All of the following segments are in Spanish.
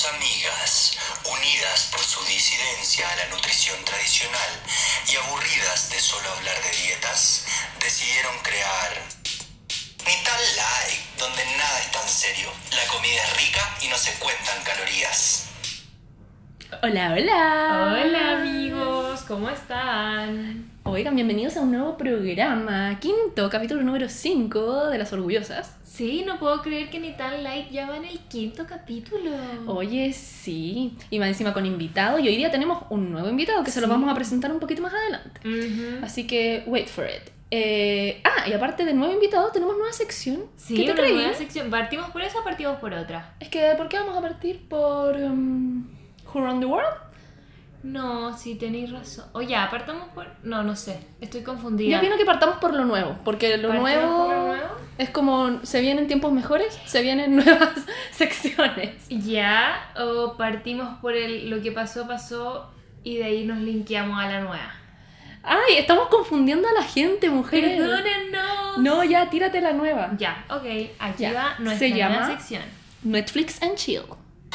Dos amigas, unidas por su disidencia a la nutrición tradicional y aburridas de solo hablar de dietas, decidieron crear Nital Light, donde nada es tan serio. La comida es rica y no se cuentan calorías. Hola, hola. Hola amigos, ¿cómo están? Oigan, bienvenidos a un nuevo programa, quinto capítulo número 5 de Las Orgullosas. Sí, no puedo creer que Ni Tan Light ya va en el quinto capítulo. Oye, sí, y más encima con invitado, y hoy día tenemos un nuevo invitado que se lo Sí. vamos a presentar un poquito más adelante. Así que, wait for it. Y aparte del nuevo invitado, tenemos nueva sección. Sí, ¿Qué te una creí? nueva sección. ¿Partimos por esa o partimos por otra? Es que, ¿por qué vamos a partir por Who Run the World? No, sí, tenéis razón. O ya, partamos por... No sé, estoy Yo confundida. opino que partamos por lo nuevo, porque lo ¿Partimos nuevo, por lo nuevo? es como se vienen tiempos mejores, se vienen nuevas secciones. Ya, o partimos por lo que pasó y de ahí nos linkeamos a la nueva. Ay, estamos confundiendo a la gente, mujeres. Perdónennos. No, ya, tírate la nueva. Ya, ok, aquí Ya. va nuestra Se nueva llama sección. Netflix and Chill.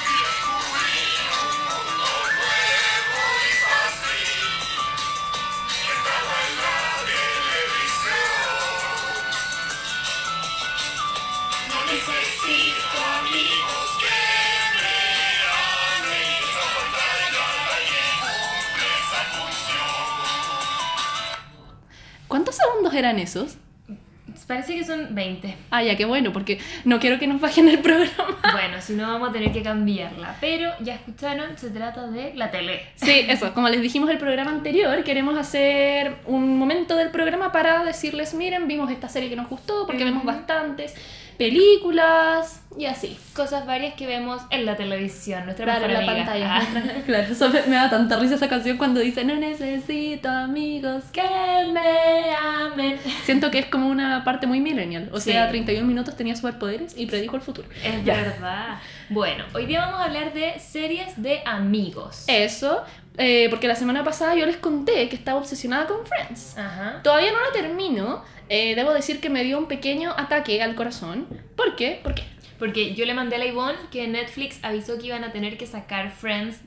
¿Cuántos segundos eran esos? Parece que son 20. Ah, ya, qué bueno, porque no quiero que nos bajen el programa. Bueno, si no vamos a tener que cambiarla. Pero ya escucharon, se trata de la tele. Sí, eso, como les dijimos el programa anterior, queremos hacer un momento del programa para decirles, miren, vimos esta serie que nos gustó, porque vemos bastantes películas y así. Cosas varias que vemos en la televisión, nuestra Claro, en mejor la amiga. pantalla. Ah. Claro, eso me da tanta risa esa canción cuando dice no necesito amigos que me amen. Siento que es como una parte muy millennial. O Sí. sea, 31 minutos tenía superpoderes y predijo el futuro. Es Ya. verdad. Bueno, hoy día vamos a hablar de series de amigos. Eso, porque la semana pasada yo les conté que estaba obsesionada con Friends. Ajá. Todavía no la termino. Debo decir que me dio un pequeño ataque al corazón. ¿Por qué? ¿Por qué? Porque yo le mandé a la Ivonne que Netflix avisó que iban a tener que sacar Friends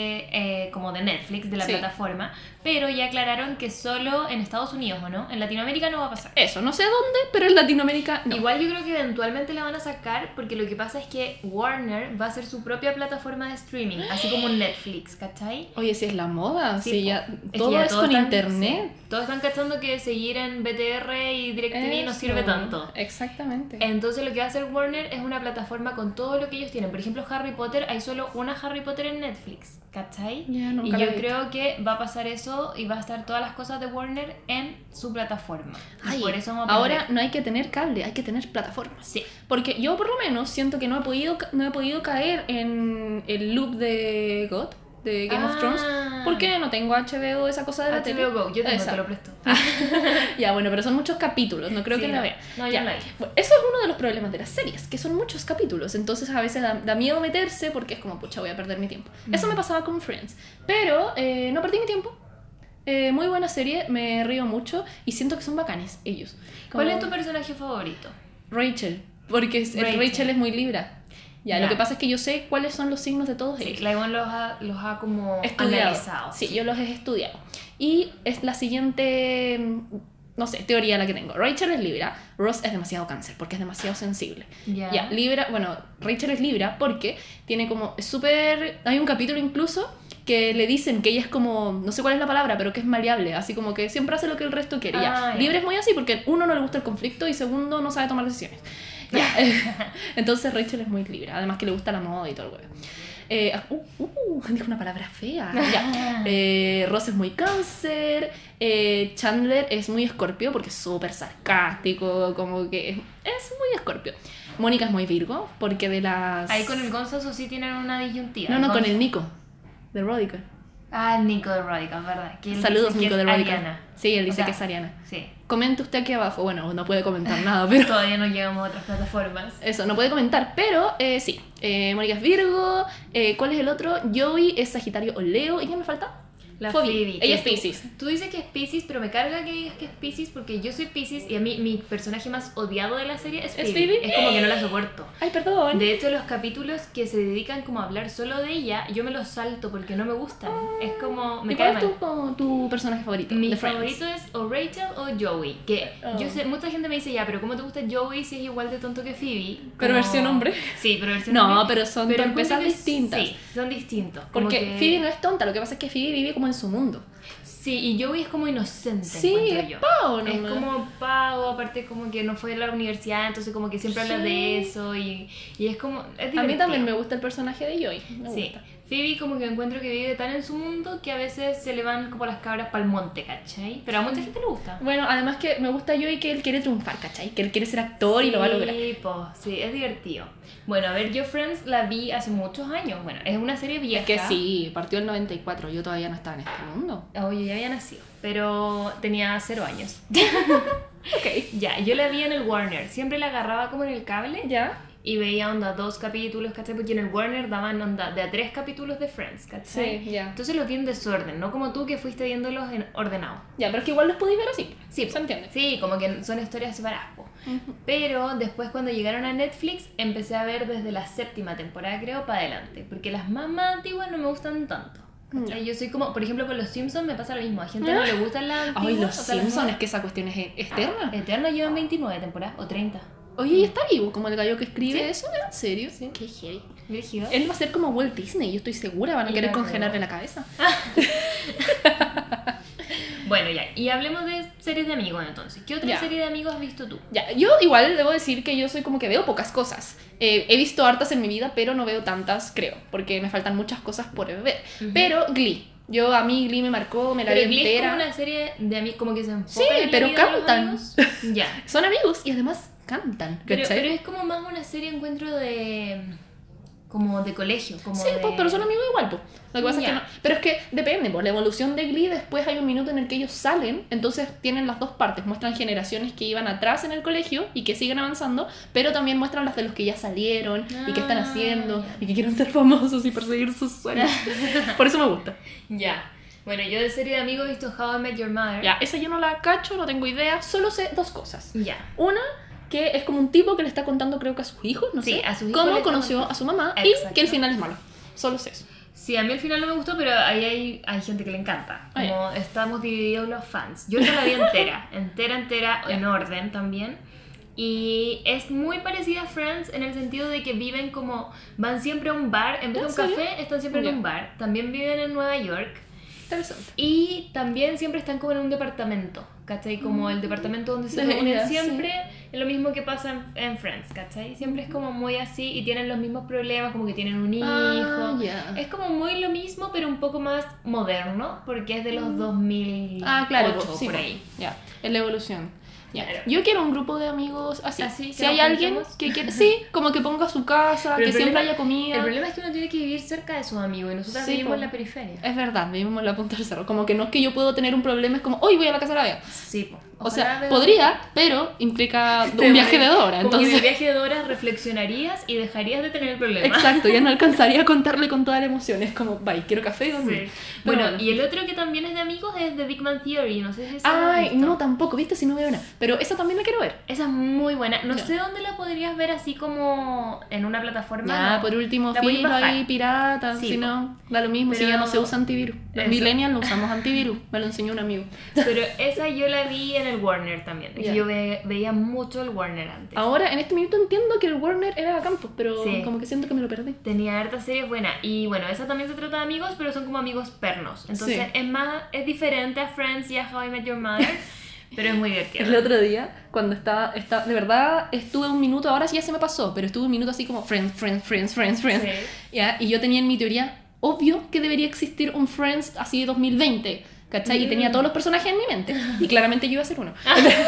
como de Netflix, de la Sí. plataforma, pero ya aclararon que solo en Estados Unidos, ¿o no? En Latinoamérica no va a pasar. Eso, no sé dónde, pero en Latinoamérica no. Igual yo creo que eventualmente la van a sacar porque lo que pasa es que Warner va a hacer su propia plataforma de streaming, así como Netflix, ¿cachai? Oye, si es la moda, Sí, si po. ya que todo ya es todos con están- internet. sí, todos están cachando que seguir en BTR y DirecTV no Eso, sirve tanto. Exactamente. Entonces lo que va a hacer Warner es una plataforma con todo lo que ellos tienen. Por ejemplo, Harry Potter, hay solo una Harry Potter en Netflix, ¿cachai? Ya, nunca Y la yo he visto. creo que va a pasar eso y va a estar todas las cosas de Warner en su plataforma. Y Ay, por eso vamos a ahora perder. no hay que tener cable, hay que tener plataformas. Sí. Porque yo por lo menos siento que no he podido caer en el loop de God, de Game of Thrones, porque no tengo HBO, esa cosa de la tele. HBO Go, yo tengo, Esa. te lo presto. Ya, bueno, pero son muchos capítulos, no creo Sí, que la no. vea. No, yo Ya. no la vi. Bueno, eso es uno de los problemas de las series, que son muchos capítulos, entonces a veces da miedo meterse porque es como, pucha, voy a perder mi tiempo. Eso me pasaba con Friends, pero no perdí mi tiempo. Muy buena serie, me río mucho y siento que son bacanes ellos. ¿Cuál Como es tu personaje favorito? Rachel, porque Rachel es muy Libra. Ya, Ya. lo que pasa es que yo sé cuáles son los signos de todos Sí, ellos. la Ivonne los ha como Estudiado. analizado. Sí, yo los he estudiado. Y es la siguiente, no sé, teoría la que tengo. Rachel es Libra, Ross es demasiado Cáncer porque es demasiado sensible. Ya. Libra, bueno, Rachel es Libra porque tiene como, es súper, hay un capítulo incluso que le dicen que ella es como, no sé cuál es la palabra, pero que es maleable, así como que siempre hace lo que el resto quiere. Ah, ya. Libra es muy así porque uno no le gusta el conflicto y segundo no sabe tomar decisiones. Ya. Entonces Rachel es muy Libra, además que le gusta la moda y todo el huevo. Dijo una palabra fea. Ya. Ross es muy Cáncer. Chandler es muy Escorpio porque es súper sarcástico, como que es muy Escorpio. Mónica es muy Virgo porque de las... Ahí con el Gonzalo sí tienen una disyuntiva. No, con Gonzo. el Nico de Rodical. Ah, el Nico de Radical, ¿verdad? Que él Saludos, dice que Nico es de Radical. Ariana. Sí, él O dice sea, que es Ariana. Sí. Comente usted aquí abajo. Bueno, no puede comentar nada, pero... Todavía no llegamos a otras plataformas. Eso, no puede comentar, pero sí. Mónica es Virgo. ¿Cuál es el otro? Joey es Sagitario o Leo. ¿Y quién me falta? La Phoebe. Phoebe. Ella es que Piscis. Tú dices que es Piscis, pero me carga que digas que es Piscis porque yo soy Piscis y a mí mi personaje más odiado de la serie es Phoebe. ¿Es Phoebe? Es como que no la soporto. Ay, perdón. De hecho, los capítulos que se dedican como a hablar solo de ella, yo me los salto porque no me gustan. Es como... me ¿Y cae cuál es mal. tu personaje favorito? Mi de Friends? favorito es o Rachel o Joey. Que Oh. yo sé, mucha gente me dice, ya, pero ¿cómo te gusta Joey si es igual de tonto que Phoebe? Pero Como- versión hombre. Sí, pero versión No, hombre. pero son encuentro torpezas que distintas. Sí, son distintos. Como Porque que- Phoebe no es tonta, lo que pasa es que Phoebe vive como en su mundo. Sí, y Joey es como inocente, Sí, encuentro es yo. pavo Es nomás. como pavo, aparte como que no fue a la universidad, entonces como que siempre habla Sí. de eso y es como... Es A mí divertido. también me gusta el personaje de Joey. Me Sí, gusta. Phoebe como que encuentro que vive tan en su mundo que a veces se le van como las cabras para el monte, ¿cachai? Pero a mucha gente le gusta. Bueno, además que me gusta Joey que él quiere triunfar, ¿cachai? Que él quiere ser actor y lo va a lograr. Sí, pues, sí, es divertido. Bueno, a ver, yo Friends la vi hace muchos años. Bueno, es una serie vieja. Es que sí, partió el 94, yo todavía no estaba en este mundo. Oye, ya había nacido, pero tenía 0 años. Ok. Ya, yo la vi en el Warner. Siempre la agarraba como en el cable ¿Ya? y veía onda 2 capítulos, ¿cachai? Porque en el Warner daban onda de a 3 capítulos de Friends, ¿cachai? Sí, ya. Entonces lo vi en desorden, no como tú que fuiste viéndolos en ordenado. Ya, pero es que igual los podéis ver así. Sí, se entiende. Sí, como que son historias separadas. Po. Pero después cuando llegaron a Netflix empecé a ver desde la 7ª temporada creo para adelante, porque las más antiguas no me gustan tanto. ¿cachai? Ya. Yo soy como, por ejemplo con los Simpsons me pasa lo mismo, a gente no le gustan las antiguas. Ay, los o sea, las Simpsons, es nuevas. que esa cuestión es externa. Eterno llevan 29 temporadas o 30. Oye, ¿y está vivo como el gallo que escribe Sí. eso? ¿En serio? Sí. Qué heavy. Brígido. Él va a ser como Walt Disney, yo estoy segura, van a Y querer la congelarle cagó. la cabeza. Bueno, ya, y hablemos de series de amigos entonces. ¿Qué otra Ya. serie de amigos has visto tú? Ya, yo igual debo decir que yo soy como que veo pocas cosas. He visto hartas en mi vida, pero no veo tantas, creo, porque me faltan muchas cosas por ver. Ujú. Pero Glee. A mí Glee me marcó, me la Pero vi Glee es entera. como una serie de amigos, como que se enfoca Sí, en la pero vida de los cantan. amigos. Ya. Son amigos y además cantan, Pero ¿cachai? es como más una serie encuentro de... como de colegio. Como Sí, de... pues, pero son amigos igual, pues. Lo que pasa es que Ya. no. Pero es que depende, pues. La evolución de Glee, después hay un minuto en el que ellos salen, entonces tienen las dos partes. Muestran generaciones que iban atrás en el colegio y que siguen avanzando, pero también muestran las de los que ya salieron y que están Ah, haciendo ya. y que quieren ser famosos y perseguir sus sueños. Por eso me gusta. Ya. Bueno, yo de serie de amigos he visto How I Met Your Mother. Ya, esa yo no la cacho, no tengo idea, solo sé dos cosas. Ya. Una, que es como un tipo que le está contando, creo que a sus hijos, no Sí, sé, a sus hijos le cómo está conoció contando. a su mamá Exacto. y que el final es malo. Solo sé eso. Sí, a mí al final no me gustó, pero ahí hay gente que le encanta. Ah, Como estamos divididos los fans. Yo esa la vi entera, en orden también. Y es muy parecida a Friends en el sentido de que viven como... van siempre a un bar, en vez de ¿En un serio? café, están siempre Ya. en un bar. También viven en Nueva York. Interesante. Y también siempre están como en un departamento, ¿cachai? Como el departamento donde se De reúnen veras, siempre, es lo mismo que pasa en Friends, ¿cachai? Siempre es como muy así y tienen los mismos problemas, como que tienen un hijo. Ah, ya. Es como muy lo mismo, pero un poco más moderno, porque es de los 2008, Ah, claro, pues, sí, por pues, ahí. Ya, es la evolución. Ya. Claro. Yo quiero un grupo de amigos así. Así, que Si nos hay alguien juntemos. que quiere, sí, como que ponga su casa, Pero que el siempre problema- haya comida. El problema es que uno tiene que vivir cerca de sus amigos y nosotros Sí, vivimos po. en la periferia. Es verdad, vivimos en la punta del cerro. Como que no es que yo puedo tener un problema, es como, hoy voy a la casa de la Bea. Sí, po. O sea, Ojalá veo- podría, pero implica Te un viaje voy- de 2 horas. Como que en el Entonces, viaje de 2 horas reflexionarías y dejarías de tener el problema. exacto, ya no alcanzaría a contarle con toda la emoción. Es como, bye, quiero café y dormir. Sí. Pero Bueno, y el otro que también es de amigos es The Big Bang Theory, no sé si esa la has Ay, visto. no, tampoco, ¿viste? Si no veo nada. Pero esa también la quiero ver. Esa es muy buena. No Ya. sé dónde la podrías ver así como en una plataforma. Ya, no. por último, La podéis filo bajar. ahí, pirata, Sí, si po. no, da lo mismo, si Pero- ya no se usa antivirus. Los Eso. millennials no usamos antivirus, me lo enseñó un amigo. Pero esa yo la vi en el Warner también. Es que Ya. yo veía mucho el Warner antes. Ahora, en este minuto entiendo que el Warner era a campo, pero Sí. como que siento que me lo perdí. Tenía hartas series buenas. Y bueno, esa también se trata de amigos, pero son como amigos pernos. Entonces Sí. es diferente a Friends y a How I Met Your Mother, pero es muy divertido. El otro día, cuando estaba, de verdad, estuve un minuto, ahora sí ya se me pasó, pero estuve un minuto así como Friends. Sí. ¿Ya? Y yo tenía en mi teoría, obvio que debería existir un Friends así de 2020, ¿cachai? Y tenía todos los personajes en mi mente. Y claramente yo iba a ser uno.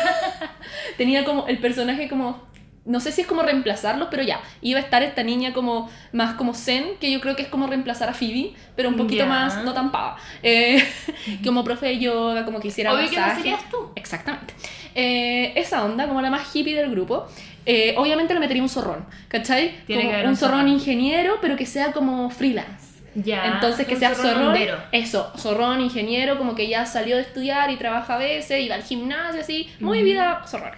Tenía como el personaje como, no sé si es como reemplazarlos, pero ya, iba a estar esta niña como más como zen, que yo creo que es como reemplazar a Phoebe, pero un poquito Ya. más, no tan pava. Como profe de yoga, como que hiciera Obvio que no masaje. serías tú. Exactamente. Esa onda, como la más hippie del grupo. Obviamente le metería un zorrón, ¿cachai? Tiene Como que haber un un zorrón zorrón. ingeniero, pero que sea como freelance. Ya, Entonces que un sea zorrón zorrón, hondero. eso, zorrón, ingeniero, como que ya salió de estudiar y trabaja a veces, y va al gimnasio, así, muy vida zorrona.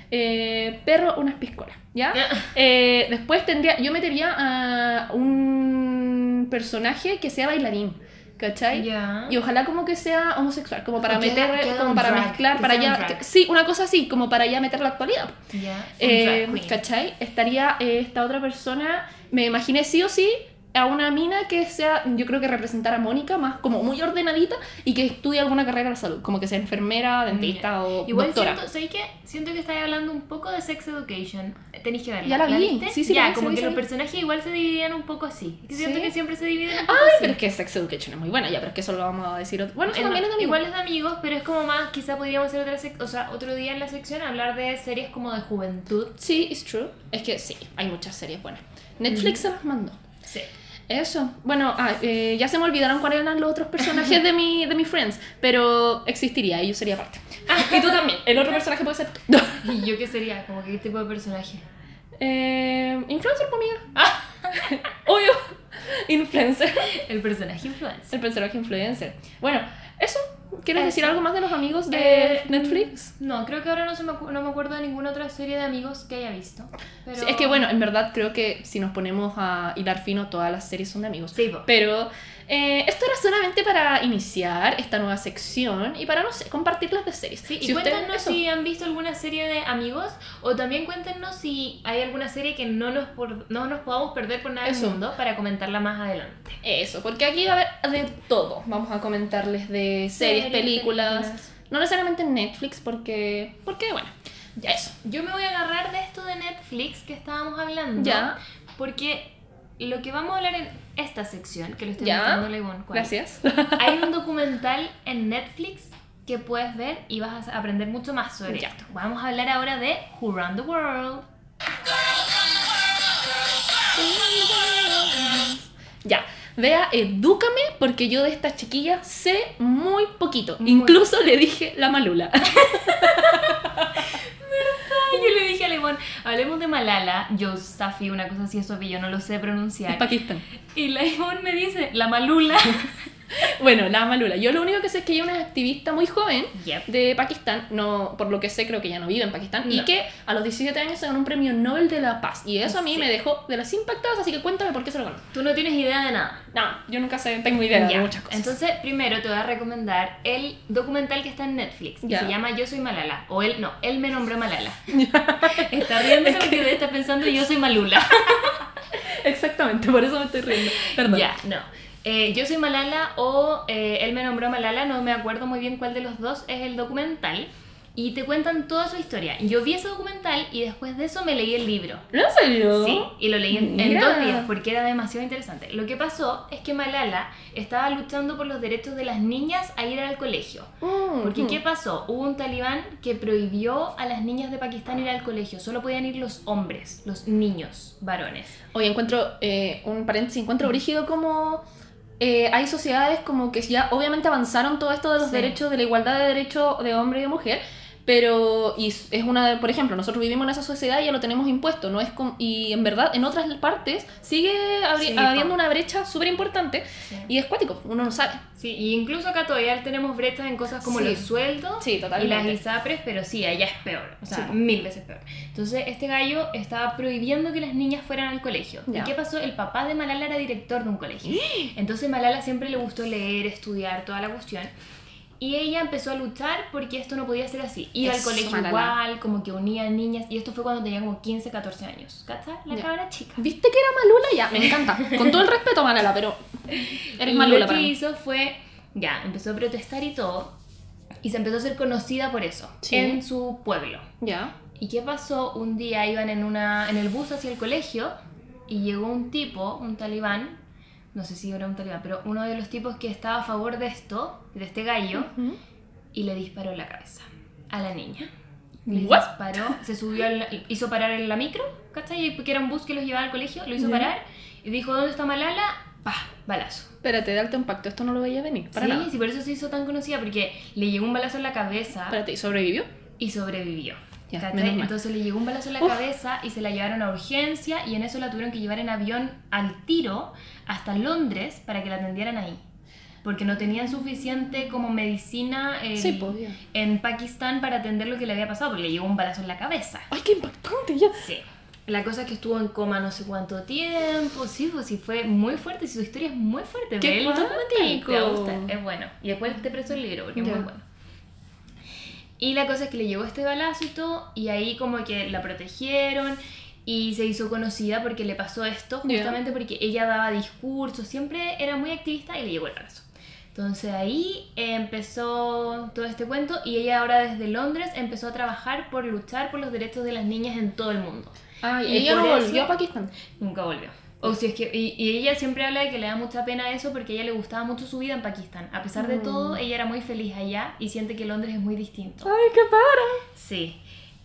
Perro, unas piscolas, ¿ya? Después yo metería a un personaje que sea bailarín, ¿cachai? Ya. Y ojalá como que sea homosexual, como para O que meter, haga como un para drag, mezclar, que para sea un ya, drag. sí, una cosa así, como para ya meter la actualidad. Ya. Un drag queen. ¿Cachai? Estaría esta otra persona, me imaginé sí o sí a una mina que sea, yo creo que representara a Mónica, más como muy ordenadita y que estudie alguna carrera de salud, como que sea enfermera, dentista o Igual doctora. ¿sabes qué? Siento que estáis hablando un poco de Sex Education. Tenéis que verla. Ya la vi. viste? Sí, ya, la vi, como sí, que sí, los sí. personajes igual se dividían un poco así. Que siento ¿Sí? que siempre se dividen un poco Ay, así. pero es que Sex Education es muy buena, ya, pero es que eso lo vamos a decir otro. Bueno, eso también es de amigos. Igual es de amigos, pero es como más, quizá podríamos hacer otro día en la sección hablar de series como de juventud. Sí, it's true. Es que sí, hay muchas series buenas. Netflix se las mandó. Sí. Eso. Bueno, ya se me olvidaron cuáles eran los otros personajes de mi Friends, pero existiría y yo sería parte. Y tú también. El otro personaje puede ser tú. ¿Y yo qué sería? Como que qué tipo de personaje. Influencer, por amiga. Obvio. Influencer. El personaje influencer. El personaje influencer. Bueno, eso. ¿Quieres Eso. decir algo más de los amigos de Netflix? No, creo que ahora no me acuerdo de ninguna otra serie de amigos que haya visto. Pero... Sí, es que bueno, en verdad creo que si nos ponemos a hilar fino, todas las series son de amigos. Sí, po. Pero esto era solamente para iniciar esta nueva sección y para, no sé, compartirlas de series. Sí, y Si ustedes- cuéntenos eso. si han visto alguna serie de amigos o también cuéntenos si hay alguna serie que no nos podamos perder por nada del Eso. mundo para comentarla más adelante. Eso, porque aquí va a haber de todo. Vamos a comentarles de series, películas. No necesariamente en Netflix, porque bueno, ya eso. Yo me voy a agarrar de esto de Netflix que estábamos hablando. Ya. Porque lo que vamos a hablar en esta sección, que lo estoy Ya. mostrando a Ivonne, ¿cuál? Gracias. Hay un documental en Netflix que puedes ver y vas a aprender mucho más sobre Ya. esto. Vamos a hablar ahora de Who Run the World. Ya, vea, edúcame porque yo de esta chiquilla sé muy poquito. Muy. Incluso le dije la malula. Yo le dije a Ivonne, hablemos de Malala Yousafzai, una cosa así, eso que yo no lo sé pronunciar. Pakistán. Y la Ivonne me dice, la malula. Bueno, la malula. Yo lo único que sé es que ella es una activista muy joven Yep. de Pakistán. No, por lo que sé, creo que ya no vive en Pakistán. Y No. que a los 17 años se ganó un premio Nobel de la Paz. Y eso a mí Sí. me dejó de las impactadas, así que cuéntame por qué se lo ganó. Tú no tienes idea de nada. No, yo nunca tengo idea de Ya. muchas cosas. Entonces, primero te voy a recomendar el documental que está en Netflix, que Ya. se llama Yo soy Malala. O él me nombró Malala. Está riéndose porque debe estar pensando yo soy Malula. Exactamente, por eso me estoy riendo. Perdón. Ya, no. Yo soy Malala o él me nombró Malala, no me acuerdo muy bien cuál de los dos es el documental. Y te cuentan toda su historia. Yo vi ese documental y después de eso me leí el libro. ¿En serio? Sí, y lo leí en Mira. 2 días porque era demasiado interesante. Lo que pasó es que Malala estaba luchando por los derechos de las niñas a ir al colegio. Porque ¿qué pasó? Hubo un talibán que prohibió a las niñas de Pakistán ir al colegio. Solo podían ir los hombres, los niños, varones. Oye, encuentro, un paréntesis, encuentro brígido como hay sociedades como que ya obviamente avanzaron todo esto de los Sí. derechos, de la igualdad de derechos de hombre y de mujer, pero y es una, por ejemplo, nosotros vivimos en esa sociedad y ya lo tenemos impuesto, no es y en verdad en otras partes sigue Sí, habiendo po. una brecha súper importante Sí. y es cuático, uno no sabe. Sí, y incluso acá todavía tenemos brechas en cosas como Sí. los sueldos Sí, y totalmente. las ISAPRES, pero sí, allá es peor, o sea, Sí. 1000 veces peor. Entonces, este gallo estaba prohibiendo que las niñas fueran al colegio. Ya. ¿Y qué pasó? El papá de Malala era director de un colegio. Entonces, Malala siempre le gustó leer, estudiar, toda la cuestión. Y ella empezó a luchar porque esto no podía ser así. Iba al Eso, colegio Malala. igual, como que unía niñas. Y esto fue cuando tenía como 15, 14 años. ¿Cachai? La Ya. cabra chica. ¿Viste que era Malula? Ya, me encanta. Con todo el respeto, Malala, pero eres Y Malula lo para que mí. hizo fue, ya, empezó a protestar y todo. Y se empezó a ser conocida por eso, Sí. en su pueblo. Ya. ¿Y qué pasó? Un día iban en el bus hacia el colegio y llegó un tipo, un talibán, no sé si era un talibán, pero uno de los tipos que estaba a favor de esto, de este gallo, Ujú. y le disparó en la cabeza a la niña. Le What? disparó, se subió, hizo parar en la micro, ¿cachai? Porque era un bus que los llevaba al colegio, lo hizo Ya. parar y dijo, ¿dónde está Malala? ¡Pah! Balazo. Espérate, de alto impacto, esto no lo veía venir, para Sí, nada. sí, por eso se hizo tan conocida, porque le llegó un balazo en la cabeza Espérate, ¿y sobrevivió? y sobrevivió. Ya, ¿cachai? menos mal. Entonces le llegó un balazo en la cabeza y se la llevaron a urgencia y en eso la tuvieron que llevar en avión al tiro hasta Londres para que la atendieran ahí. Porque no tenían suficiente como medicina Sí, pues, ya. en Pakistán para atender lo que le había pasado, porque le llegó un balazo en la cabeza. ¡Ay, qué impactante! Ya. Sí. La cosa es que estuvo en coma no sé cuánto tiempo, sí, pues sí, fue muy fuerte, sí, su historia es muy fuerte. ¡Qué Ve el documental, cuático! te va a gustar, es bueno. Y después te presto el libro porque Ya. es muy bueno. Y la cosa es que le llegó este balazo y todo, y ahí como que la protegieron y se hizo conocida porque le pasó esto, Ya. justamente porque ella daba discursos, siempre era muy activista y le llegó el balazo. Entonces ahí empezó todo este cuento y ella ahora desde Londres empezó a trabajar por luchar por los derechos de las niñas en todo el mundo. Ay, Y ella por no eso- volvió a Pakistán. Nunca volvió. O si es que, y ella siempre habla de que le da mucha pena eso porque a ella le gustaba mucho su vida en Pakistán. A pesar de todo, ella era muy feliz allá y siente que Londres es muy distinto. ¡Ay, qué para! Sí.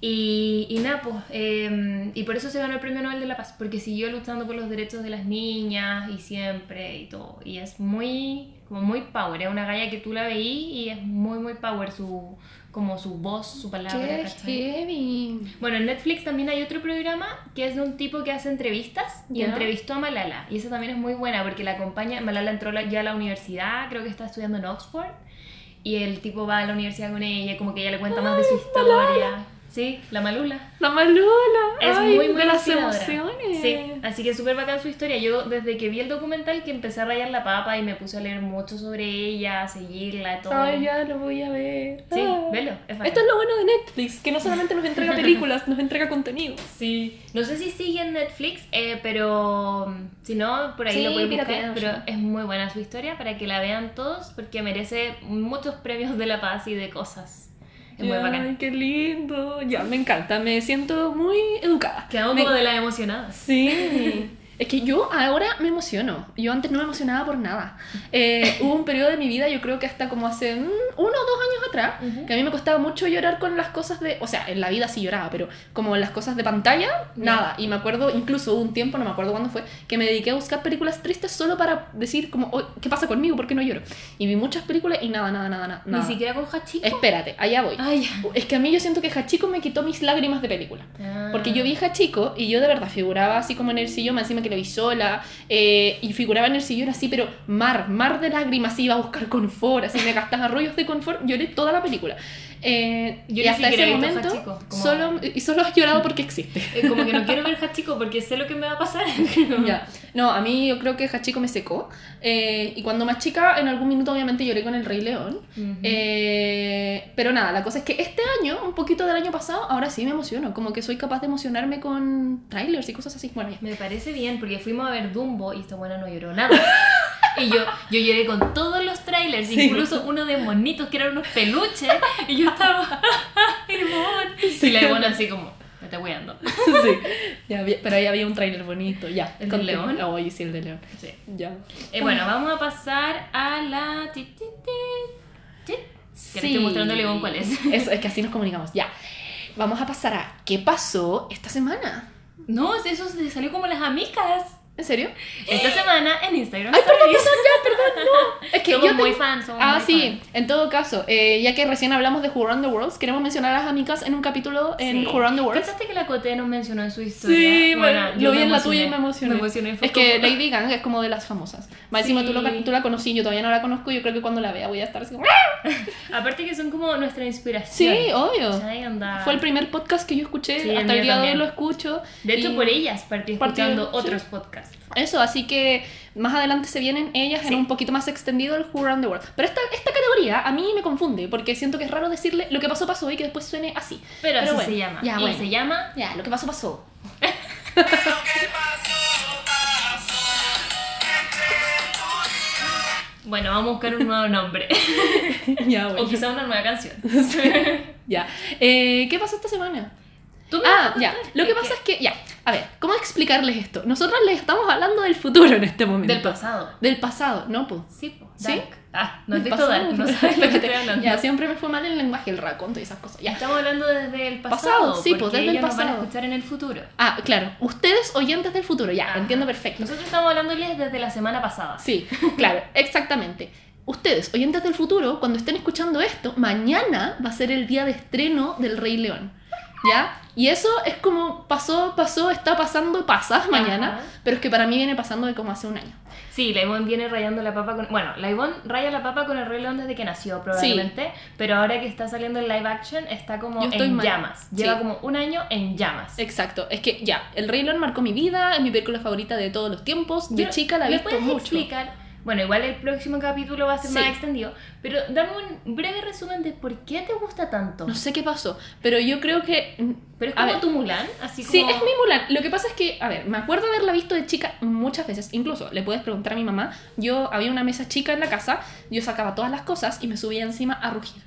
Y nada, pues, y por eso se ganó el Premio Nobel de la Paz, porque siguió luchando por los derechos de las niñas y siempre y todo. Y es muy, como muy power, es una galla que tú la veís y es muy, muy power como su voz, su palabra, ¡Qué ¿cachai? heavy! Bueno, en Netflix también hay otro programa que es de un tipo que hace entrevistas y Ya. entrevistó a Malala. Y esa también es muy buena porque la acompaña, Malala entró ya a la universidad, creo que está estudiando en Oxford. Y el tipo va a la universidad con ella, como que ella le cuenta más de su historia. Sí, la Malula. ¡La Malula! Es ¡Ay, muy, muy de las inspiradora. emociones! Sí, así que súper bacán su historia. Yo desde que vi el documental que empecé a rayar la papa y me puse a leer mucho sobre ella, a seguirla, todo. ¡Ay, ya lo voy a ver! Sí, Ah. velo, es bacán. Esto es lo bueno de Netflix, que no solamente nos entrega películas, nos entrega contenido. Sí. No sé si sigue en Netflix, pero si no, por ahí Sí, lo pueden buscar. pirateado, Pero sí. es muy buena su historia para que la vean todos porque merece muchos premios de la paz y de cosas. Es muy bacán. ¡Ay, qué lindo! Ya, me encanta, me siento muy educada. Quedamos Me- como de las emocionadas. Sí. Es que yo ahora me emociono. Yo antes no me emocionaba por nada. Hubo un periodo de mi vida, yo creo que hasta como hace 1 o 2 años atrás, Ujú. que a mí me costaba mucho llorar con las cosas de... O sea, en la vida sí lloraba, pero como en las cosas de pantalla, nada. Y me acuerdo, incluso hubo un tiempo, no me acuerdo cuándo fue, que me dediqué a buscar películas tristes solo para decir como, "Oh, ¿qué pasa conmigo? ¿Por qué no lloro?" Y vi muchas películas y nada. Ni siquiera con Hachiko. Espérate, allá voy. Ay, ya. Es que a mí yo siento que Hachiko me quitó mis lágrimas de película. Porque yo vi Hachiko y yo de verdad figuraba así como en el sillón, más encima que la vi sola, y figuraba en el sillón así, pero mar de lágrimas, iba a buscar confort, así me gastaba rollos de confort, lloré toda la película. Yo Y ni hasta siquiera ese he visto momento Hachiko, como- solo has llorado porque existe. Como que no quiero ver Hachiko porque sé lo que me va a pasar. Ya. No, a mí yo creo que Hachiko me secó. Y cuando más chica, en algún minuto obviamente lloré con el Rey León. Ujú. Pero nada, la cosa es que este año, un poquito del año pasado, ahora sí me emociono. Como que soy capaz de emocionarme con trailers y cosas así. Bueno, ya. Me parece bien porque fuimos a ver Dumbo y esta buena no lloró nada. Y yo lloré con todos los trailers, Sí. incluso uno de monitos que eran unos peluches. Y yo estaba, ¡ay, mon! Sí. Y la Ivonne así como, me está weando. Sí. Ya, pero ahí había un trailer bonito. Ya. ¿El del continúa. león? Oh, sí, el de león. Sí. Ya. Bueno, vamos a pasar a la... Que le estoy mostrando a León cuál es. Eso, es que así nos comunicamos. Ya. Vamos a pasar a ¿qué pasó esta semana? No, eso se salió como las amigas. ¿En serio? Esta semana en Instagram. Ay, perdón, Stories. no. Es que Somos yo muy fans. somos Ah, muy sí, fans. en todo caso, ya que recién hablamos de Who Run the Worlds, queremos mencionar a las amigas en un capítulo en Sí. Who Run the Worlds. ¿Pensaste que la Coté nos mencionó en su historia? Sí, Bueno, yo lo vi me en la emocioné. tuya y me emocioné. Me emocioné. Fue Es que como- Lady Gaga es como de las famosas. Más encima Sí. tú la conocí, yo todavía no la conozco, yo creo que cuando la vea voy a estar así como... Aparte que son como nuestra inspiración. Sí, obvio. ¿Cachai? Onda- Fue el primer podcast que yo escuché, Sí, el hasta el mío día de hoy también. lo escucho. De hecho, y- por ellas partí Partí- escuchando sí. otros podcasts. Eso, así que más adelante se vienen ellas Sí. en un poquito más extendido el Who Run the World. Pero esta categoría a mí me confunde, porque siento que es raro decirle lo que pasó y que después suene así. Pero así bueno, se llama. Ya, y bueno. se llama... Ya, lo que pasó. Bueno, vamos a buscar un nuevo nombre. Ya, O quizá una nueva canción. Ya. ¿Qué pasó esta semana? ¿Tú me vas a Ya. contar? Lo que pasa es que, ya, a ver, ¿cómo explicarles esto? Nosotras les estamos hablando del futuro en este momento. Del pasado. Del pasado, ¿no, pues? Sí, po. ¿Sí? Dark. Ah, no has Del visto pasado. Dark, no sabes lo que estoy hablando. Ya, siempre me fue mal el lenguaje, el raconto y esas cosas. Ya. Estamos hablando desde el pasado. Pasado, sí, pues, porque desde el ellas nos van a pasado. escuchar en el futuro. Ah, claro. Ustedes oyentes del futuro, ya, Ajá. entiendo perfecto. Nosotros estamos hablándoles desde la semana pasada. Sí, claro, exactamente. Ustedes, oyentes del futuro, cuando estén escuchando esto, mañana va a ser el día de estreno del Rey León. ¿Ya? Y eso es como pasó, está pasando, pasa mañana, Ajá. pero es que para mí viene pasando de como hace un año. Sí, la Ivonne viene rayando la papa con... Bueno, la Ivonne raya la papa con el Rey León desde que nació, probablemente. Pero ahora que está saliendo el live action, está como Yo estoy en mal. llamas. Lleva Sí. como un año en llamas. Exacto, es que ya, El Rey León marcó mi vida, es mi película favorita de todos los tiempos, de chica la he ¿Me visto puedes mucho. explicar? Bueno, igual el próximo capítulo va a ser Sí. más extendido, pero dame un breve resumen de por qué te gusta tanto. No sé qué pasó, pero yo creo que... Pero es a como ver, tu Mulan, así como... Sí, es mi Mulan. Lo que pasa es que, a ver, me acuerdo de haberla visto de chica muchas veces. Incluso, le puedes preguntar a mi mamá. Yo había una mesa chica en la casa, yo sacaba todas las cosas y me subía encima a rugir.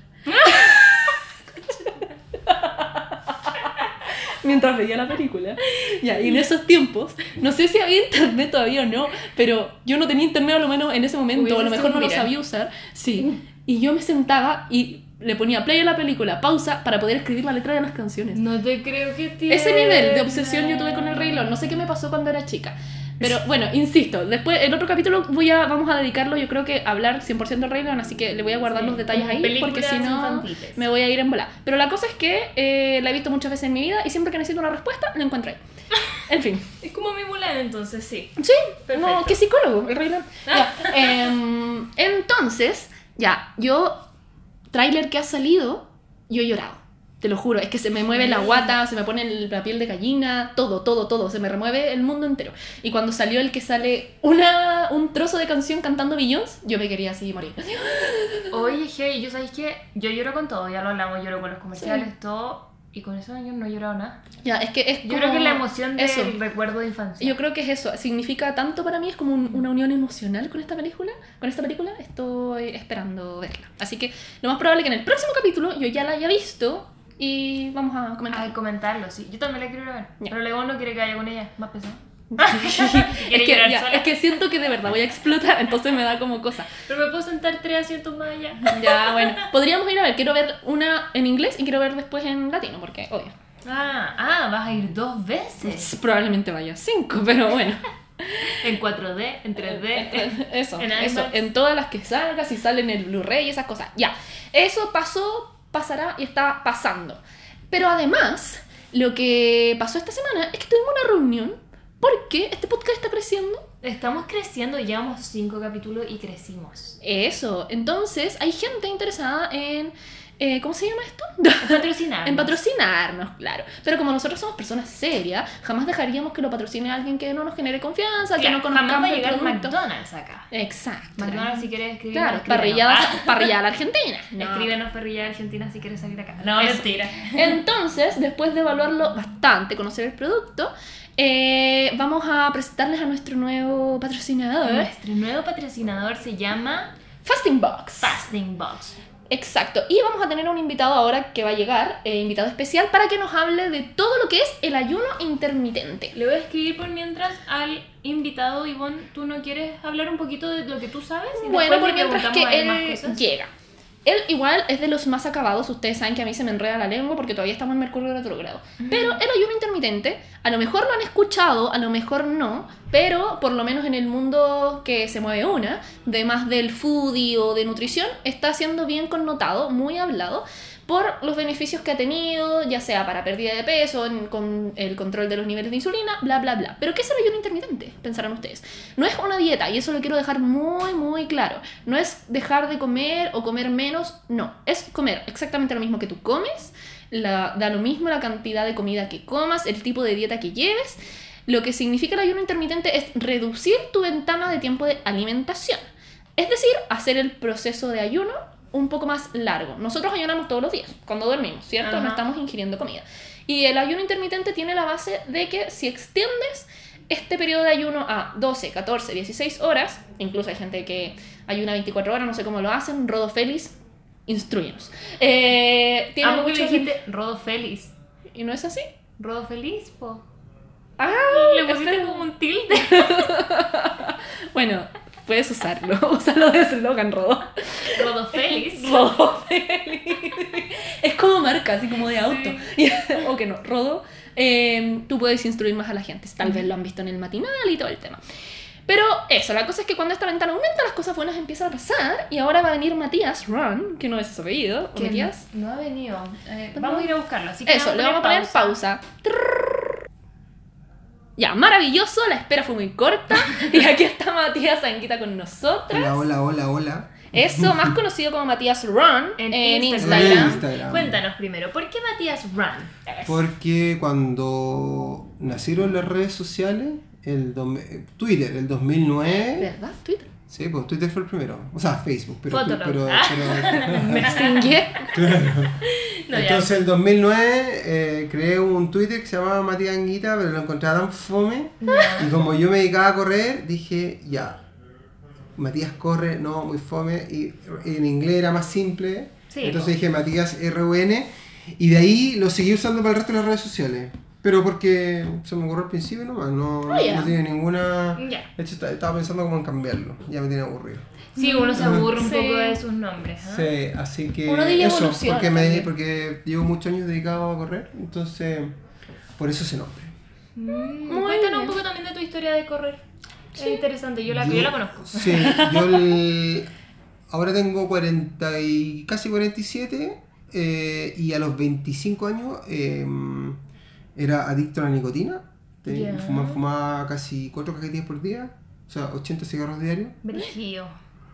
Mientras veía la película. Ya, y en esos tiempos, no sé si había internet todavía o no, pero yo no tenía internet a lo menos en ese momento, Hubiese o a lo mejor sido no lo viral. sabía usar. Sí. Y yo me sentaba y le ponía play a la película, pausa, para poder escribir la letra de las canciones. No te creo que tienes. Ese nivel de obsesión yo tuve con el Rey León. No sé qué me pasó cuando era chica. Pero bueno, insisto, después el otro capítulo vamos a dedicarlo, yo creo que a hablar 100% del Rey León, así que le voy a guardar Sí, los detalles como ahí, porque películas si no infantiles. me voy a ir en bola. Pero la cosa es que la he visto muchas veces en mi vida y siempre que necesito una respuesta, la encuentro ahí. En fin. Es como mi Mulan, entonces sí. Sí, Perfecto. no, ¿qué psicólogo? El Rey León. Ya, entonces, ya, tráiler que ha salido, yo he llorado. Te lo juro, es que se me mueve la guata, se me pone la piel de gallina, todo, se me remueve el mundo entero. Y cuando salió el que sale un trozo de canción cantando Beyoncé, yo me quería así morir. Oye, hey, yo sabéis que yo lloro con todo, ya lo hablamos, lloro con los comerciales, todo, y con eso yo no he llorado nada. Ya, es que es Yo como creo que la emoción del eso. recuerdo de infancia. Yo creo que es eso, significa tanto para mí, es como una unión emocional con esta película. Estoy esperando verla. Así que lo más probable es que en el próximo capítulo yo ya la haya visto y vamos a comentar. Ay, comentarlo, sí. Yo también la quiero ir a ver. Ya. Pero León no quiere que vaya con ella, más pesado. es, Quiere llorar sola. es que siento que de verdad voy a explotar, entonces me da como cosa. Pero me puedo sentar 3 asientos más allá. Ya, bueno, podríamos ir a ver, quiero ver una en inglés y quiero ver después en latino, porque obvio. Vas a ir 2 veces. Probablemente vaya 5, pero bueno. En 4D, en 3D. Eso, en eso, IMAX. en todas las que salga, si sale en el Blu-ray y esas cosas. Ya, eso pasó, pasará y está pasando. Pero además, lo que pasó esta semana es que tuvimos una reunión porque este podcast está creciendo. Estamos creciendo, llevamos 5 capítulos y crecimos. Eso, entonces hay gente interesada en... ¿cómo se llama esto? Patrocinarnos. En patrocinarnos, claro. Pero como nosotros somos personas serias, jamás dejaríamos que lo patrocine alguien que no nos genere confianza, que Claro, no jamás va conozcamos a el llegar producto. McDonald's acá. Exacto. McDonald's si quieres escribir. Claro, parrillada a la argentina. No. Escríbenos parrillada argentina si quieres salir acá. No, Eso. mentira. Entonces, después de evaluarlo bastante, conocer el producto, vamos a presentarles a nuestro nuevo patrocinador, Nuestro nuevo patrocinador se llama Fasting Box. Fasting Box. Exacto, y vamos a tener un invitado ahora que va a llegar, invitado especial, para que nos hable de todo lo que es el ayuno intermitente. Le voy a escribir por mientras al invitado. Ivonne, ¿tú no quieres hablar un poquito de lo que tú sabes? Y Bueno, después por le mientras preguntamos que a él más él cosas? llega. Él igual es de los más acabados, ustedes saben que a mí se me enreda la lengua porque todavía estamos en Mercurio retrógrado. Pero el ayuno intermitente, a lo mejor lo han escuchado, a lo mejor no, pero por lo menos en el mundo que se mueve de más del foodie o de nutrición, está siendo bien connotado, muy hablado, por los beneficios que ha tenido, ya sea para pérdida de peso, con el control de los niveles de insulina, bla, bla, bla. ¿Pero qué es el ayuno intermitente? Pensarán ustedes. No es una dieta, y eso lo quiero dejar muy, muy claro. No es dejar de comer o comer menos, no. Es comer exactamente lo mismo que tú comes, da lo mismo la cantidad de comida que comas, el tipo de dieta que lleves. Lo que significa el ayuno intermitente es reducir tu ventana de tiempo de alimentación. Es decir, hacer el proceso de ayuno un poco más largo. Nosotros ayunamos todos los días, cuando dormimos, ¿cierto? Ajá. No estamos ingiriendo comida. Y el ayuno intermitente tiene la base de que si extiendes este periodo de ayuno a 12, 14, 16 horas, incluso hay gente que ayuna 24 horas, no sé cómo lo hacen, Rodo Félix, instruyenos. Tiene Amo que mucho... le dijiste Rodo Feliz. ¿Y no es así? Rodo Feliz, po. Ah, Le pusiste espera. como un tilde. Bueno, puedes usarlo, úsalo de eslogan, Rodo. Rodo Feliz. Rodo Félix. Es como marca, así como de auto. O que no, Rodo, tú puedes instruir más a la gente. Tal vez lo han visto en el matinal y todo el tema. Pero eso, la cosa es que cuando esta ventana aumenta, las cosas buenas empiezan a pasar. Y ahora va a venir Matías Ron, que no es su apellido. ¿O Que Matías? no ha venido. Vamos a ir a buscarlo. Así que Eso, le vamos a poner pausa. Ya, maravilloso, la espera fue muy corta. Y aquí está Matías Anguita con nosotras. Hola. Eso, más conocido como Matías Ron en Instagram. En Instagram. Cuéntanos primero, ¿por qué Matías Run? Porque cuando nacieron las redes sociales, Twitter, el 2009... ¿Verdad? Twitter. Sí, pues Twitter fue el primero. O sea, Facebook, pero... Fotolog. Me extingué. No, ya. Entonces, el 2009 creé un Twitter que se llamaba Matías Anguita, pero lo encontraba tan fome. Y como yo me dedicaba a correr, dije, ya, Matías corre, no, muy fome. Y en inglés era más simple. Sí, entonces dije Matías RUN. Y de ahí lo seguí usando para el resto de las redes sociales. Pero porque se me ocurrió al principio nomás, no tiene ninguna... Ya. De hecho, estaba pensando como en cambiarlo, ya me tiene aburrido. Sí, uno se aburre un Sí. poco de sus nombres. ¿Ah? Sí, así que Uno diría eso, evoluciona porque, también. porque llevo muchos años dedicado a correr, entonces por eso ese nombre. Muy Cuéntanos bien. un poco también de tu historia de correr. Es interesante, yo la conozco. Sí, yo ahora tengo 40 y casi 47 y a los 25 años era adicto a la nicotina. Ya. Fumaba casi 4 cajetillas por día, o sea, 80 cigarros diarios. Brígido.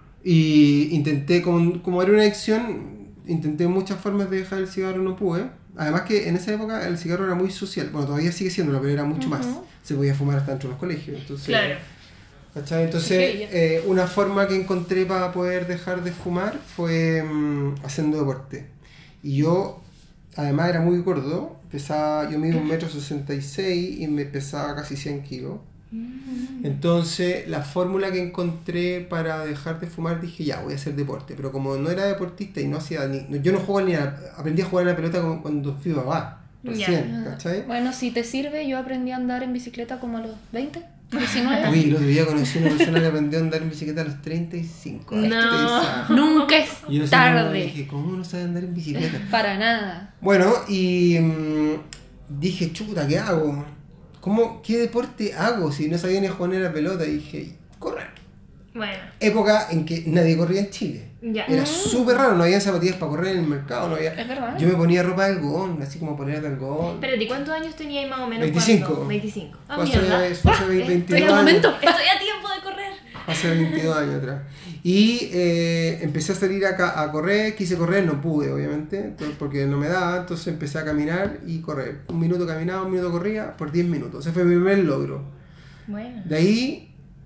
Y intenté, como era una adicción, intenté muchas formas de dejar el cigarro y no pude. Además que en esa época el cigarro era muy social, bueno, todavía sigue siéndolo, pero era mucho más. Se podía fumar hasta dentro de los colegios. Entonces, Claro. ¿cachai? Entonces, una forma que encontré para poder dejar de fumar fue haciendo deporte. Y yo, además, era muy gordo. Yo mido 1,66 m y me pesaba casi 100 kilos. Entonces, la fórmula que encontré para dejar de fumar, dije, ya, voy a hacer deporte. Pero como no era deportista y no hacía yo no jugaba aprendí a jugar a la pelota cuando fui papá. Recién, ¿cachai? Bueno, si te sirve, yo aprendí a andar en bicicleta como a los 20, 19. Uy, el otro día conocí a una persona que aprendió a andar en bicicleta a los 35. No. Nunca es Y yo tarde. dije, ¿cómo no sabe andar en bicicleta? Para nada. Bueno, y dije, chuta, ¿qué hago? ¿Qué deporte hago si no sabía ni jugar a la pelota? Y dije, correr. Bueno, Época en que nadie corría en Chile. ya. Era súper raro, no había zapatillas para correr en el mercado, no había... Es verdad. Yo me ponía ropa de algodón, así como polera de algodón. Espérate, ¿cuántos años tenías más o menos? 25. cuando? 25. Ah, Fue mierda. hace 22 Estoy al años. momento. Estoy a tiempo de correr. Hace 22 años atrás. Y empecé a salir acá a correr, quise correr, no pude obviamente, porque no me daba, entonces empecé a caminar y correr. 1 minuto caminaba, 1 minuto corría, por 10 minutos. Ese fue mi primer logro. Bueno. De ahí,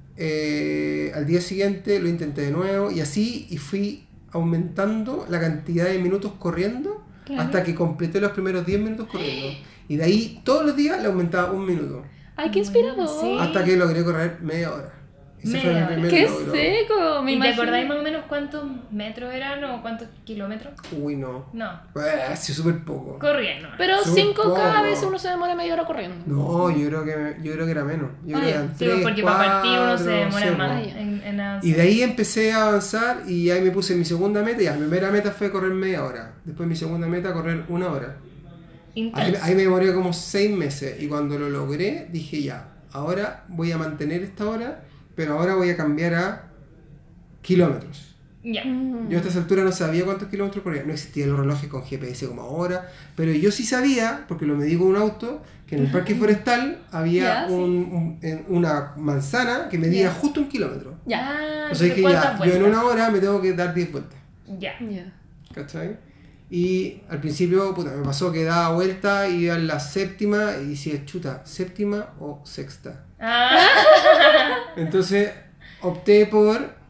al día siguiente lo intenté de nuevo y así, y fui aumentando la cantidad de minutos corriendo hasta que completé los primeros 10 minutos corriendo. Y de ahí, todos los días le aumentaba 1 minuto. Ay, qué inspirador. Sí. Hasta que logré correr media hora. Ese fue mi Media hora. primer Qué logro. seco, me ¿Y te imagino. acordáis más o menos cuántos metros eran o cuántos kilómetros? Uy, no. No, Ha sido súper poco. corriendo. Pero Súper 5 cada poco. vez uno se demora media hora corriendo. No, yo creo que era menos. Yo creo que eran Sí, 3, porque para partir uno se 4, demora sí, más po. en avanzar. Y de ahí empecé a avanzar y ahí me puse mi segunda meta. Y la primera meta fue correr media hora. Después mi segunda meta, correr 1 hora. Intenso. Ahí me demoré como 6 meses. Y cuando lo logré, dije ya, ahora voy a mantener esta hora, pero ahora voy a cambiar a kilómetros. Ya. Yo a estas alturas no sabía cuántos kilómetros corría. No existían los relojes con GPS como ahora. Pero yo sí sabía, porque lo medí con un auto, que en el parque forestal había Ya, sí. una manzana que medía Ya. justo 1 kilómetro. Ya. Ah, O sea, dije ¿cuántas ya, yo en vueltas? 1 hora me tengo que dar 10 vueltas. Ya. Ya. ¿Cachai? Y al principio, puta, me pasó que daba vuelta y iba en la séptima y decía, chuta, ¿séptima o sexta? Ah, Entonces opté por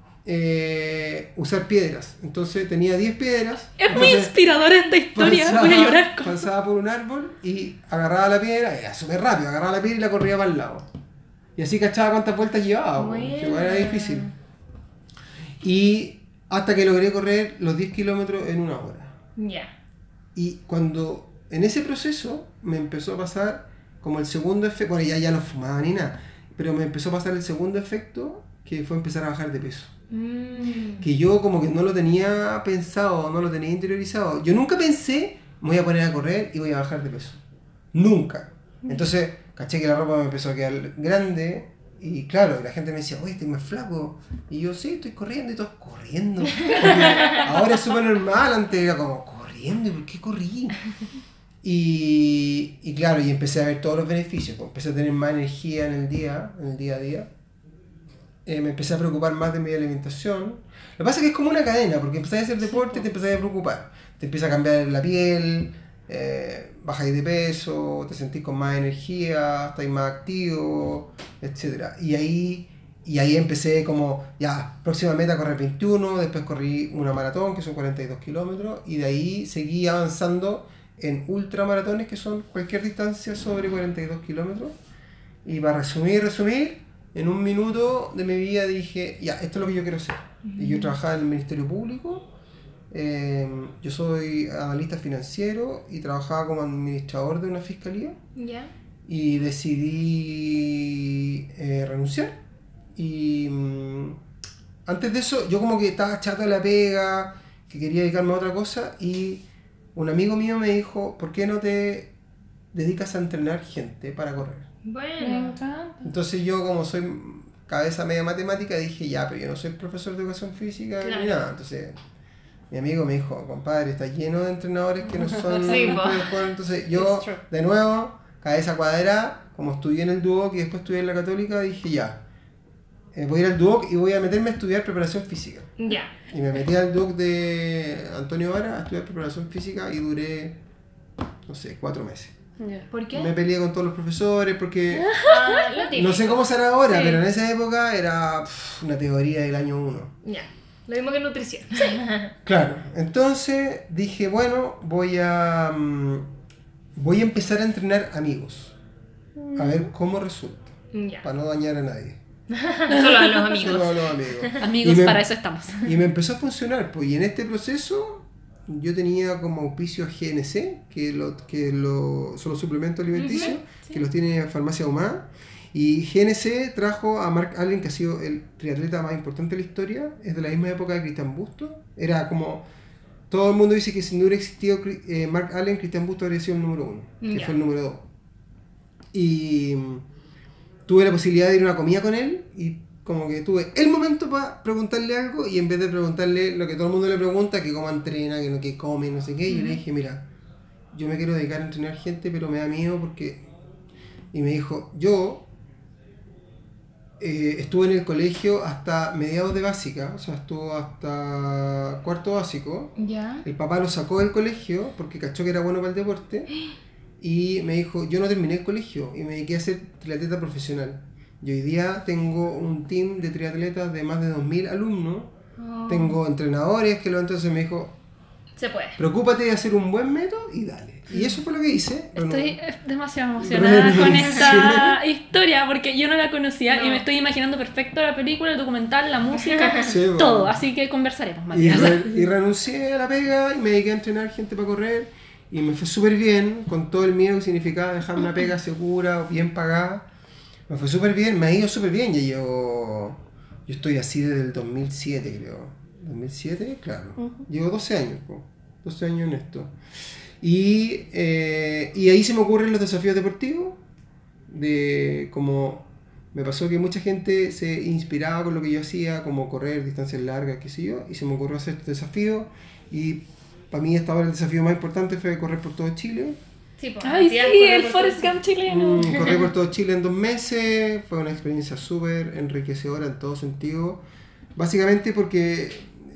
usar piedras. Entonces tenía 10 piedras. Es muy entonces, inspiradora esta historia. Voy a llorar. pasaba por un árbol y agarraba la piedra, era súper rápido, agarraba la piedra y la corría para el lado. Y así cachaba cuántas vueltas llevaba, po, Buena. que igual era difícil. Y hasta que logré correr los 10 kilómetros en 1 hora. ya. Y cuando en ese proceso me empezó a pasar como el segundo efecto, bueno, ya no fumaba ni nada, pero me empezó a pasar el segundo efecto, que fue empezar a bajar de peso. Que yo como que no lo tenía pensado, no lo tenía interiorizado. Yo nunca pensé, me voy a poner a correr y voy a bajar de peso. Nunca. Entonces, caché que la ropa me empezó a quedar grande, Y claro, la gente me decía, oye, estoy más flaco. Y yo, sí, estoy corriendo y todos corriendo. Porque ahora es súper normal, antes era como, corriendo, ¿por qué corrí? Y claro, y empecé a ver todos los beneficios. Pues empecé a tener más energía en el día a día. Me empecé a preocupar más de mi alimentación. Lo que pasa es que es como una cadena, porque empecé a hacer deporte y te empecé a preocupar. Te empieza a cambiar la piel, bajáis de peso, te sentís con más energía, estáis más activo, etc. Y ahí empecé como, ya, próxima meta correr 21, después corrí una maratón que son 42 kilómetros y de ahí seguí avanzando en ultramaratones que son cualquier distancia sobre 42 kilómetros. Y para resumir, en un minuto de mi vida dije, ya, esto es lo que yo quiero hacer. Y yo trabajaba en el Ministerio Público, yo soy analista financiero y trabajaba como administrador de una fiscalía. ¿Ya? Y decidí renunciar. Y antes de eso, yo como que estaba chato de la pega, que quería dedicarme a otra cosa, y un amigo mío me dijo, ¿por qué no te dedicas a entrenar gente para correr? Bueno. Entonces yo, como soy cabeza media matemática, dije, ya, pero yo no soy profesor de educación física ni nada. Entonces mi amigo me dijo, compadre, está lleno de entrenadores que no son... Sí, entonces yo, de nuevo, cabeza cuadrada, como estudié en el Duoc y después estudié en la Católica, dije, ya, voy a ir al Duoc y voy a meterme a estudiar preparación física. Ya. Y me metí al Duoc de Antonio Vara a estudiar preparación física y duré, no sé, 4 meses. ¿Por qué? Me peleé con todos los profesores porque Lo típico. no sé cómo será ahora, Sí. pero en esa época era una teoría del año 1. Ya. Lo mismo que nutrición. Claro, entonces dije, bueno, voy a empezar a entrenar amigos, a ver cómo resulta, Ya. para no dañar a nadie. Solo a los amigos. Solo a los amigos. Amigos, Y me- para eso estamos. Y me empezó a funcionar, pues, y en este proceso yo tenía como auspicio a GNC, son los suplementos alimenticios, que los tiene Farmacia Humana, y GNC trajo a Mark Allen, que ha sido el triatleta más importante de la historia, es de la misma época de Cristian Busto, era como, todo el mundo dice que si no hubiera existido Mark Allen, Cristian Busto habría sido el número 1, que Ya. fue el número 2. Y tuve la posibilidad de ir a una comida con él, y como que tuve el momento para preguntarle algo, y en vez de preguntarle lo que todo el mundo le pregunta, que cómo entrena, que come, no sé qué, yo le dije, mira, yo me quiero dedicar a entrenar gente, pero me da miedo porque... Y me dijo, yo estuve en el colegio hasta mediados de básica, o sea, estuvo hasta cuarto básico. Ya. El papá lo sacó del colegio porque cachó que era bueno para el deporte, y me dijo, yo no terminé el colegio y me dediqué a ser triatleta profesional. Y hoy día tengo un team de triatletas de más de 2000 alumnos, tengo entrenadores que entonces me dijo, Se puede. preocúpate de hacer un buen método y dale. Y eso fue lo que hice. Estoy demasiado emocionada con esta historia porque yo no la conocía y me estoy imaginando perfecto la película, el documental, la música, Sí, bueno. todo. Así que conversaremos, Y, Matías. y renuncié a la pega y me dediqué a entrenar gente para correr y me fue súper bien, con todo el miedo que significaba dejar una pega segura, bien pagada. Me fue súper bien, me ha ido súper bien. Yo estoy así desde el 2007, creo. ¿2007? Claro. Llevo 12 años, 12 años en esto. Y ahí se me ocurren los desafíos deportivos, de como me pasó que mucha gente se inspiraba con lo que yo hacía, como correr distancias largas, qué sé yo, y se me ocurrió hacer este desafío, y para mí hasta ahora el desafío más importante fue correr por todo Chile. Sí, pues, Ay, Matías sí, corre el por Forrest todo. Gump chileno. Corrí por todo Chile en 2 meses, fue una experiencia súper enriquecedora en todo sentido, básicamente porque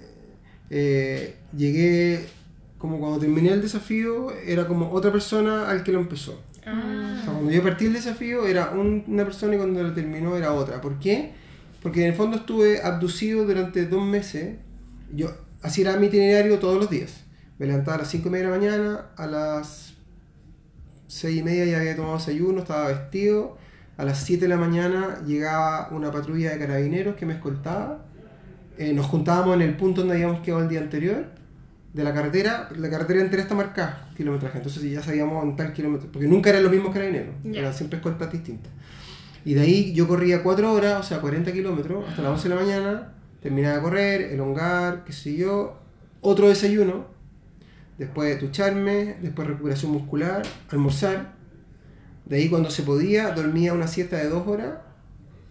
llegué, como cuando terminé el desafío, era como otra persona al que lo empezó. O sea, cuando yo partí el desafío era una persona y cuando lo terminó era otra. ¿Por qué? Porque en el fondo estuve abducido durante 2 meses. Yo así era mi itinerario todos los días. Me levantaba a las 5:30 de la mañana, a las 6:30 ya había tomado desayuno, estaba vestido. A las 7 de la mañana llegaba una patrulla de carabineros que me escoltaba. Nos juntábamos en el punto donde habíamos quedado el día anterior de la carretera entera está marcada, kilometraje, entonces ya sabíamos en tal kilómetro, porque nunca eran los mismos carabineros, eran siempre escoltas distintas. Y de ahí yo corría 4 horas, o sea 40 kilómetros, hasta las 11 de la mañana, terminaba de correr, elongar, qué sé yo, otro desayuno, después ducharme, después recuperación muscular, almorzar, de ahí cuando se podía, dormía una siesta de 2 horas,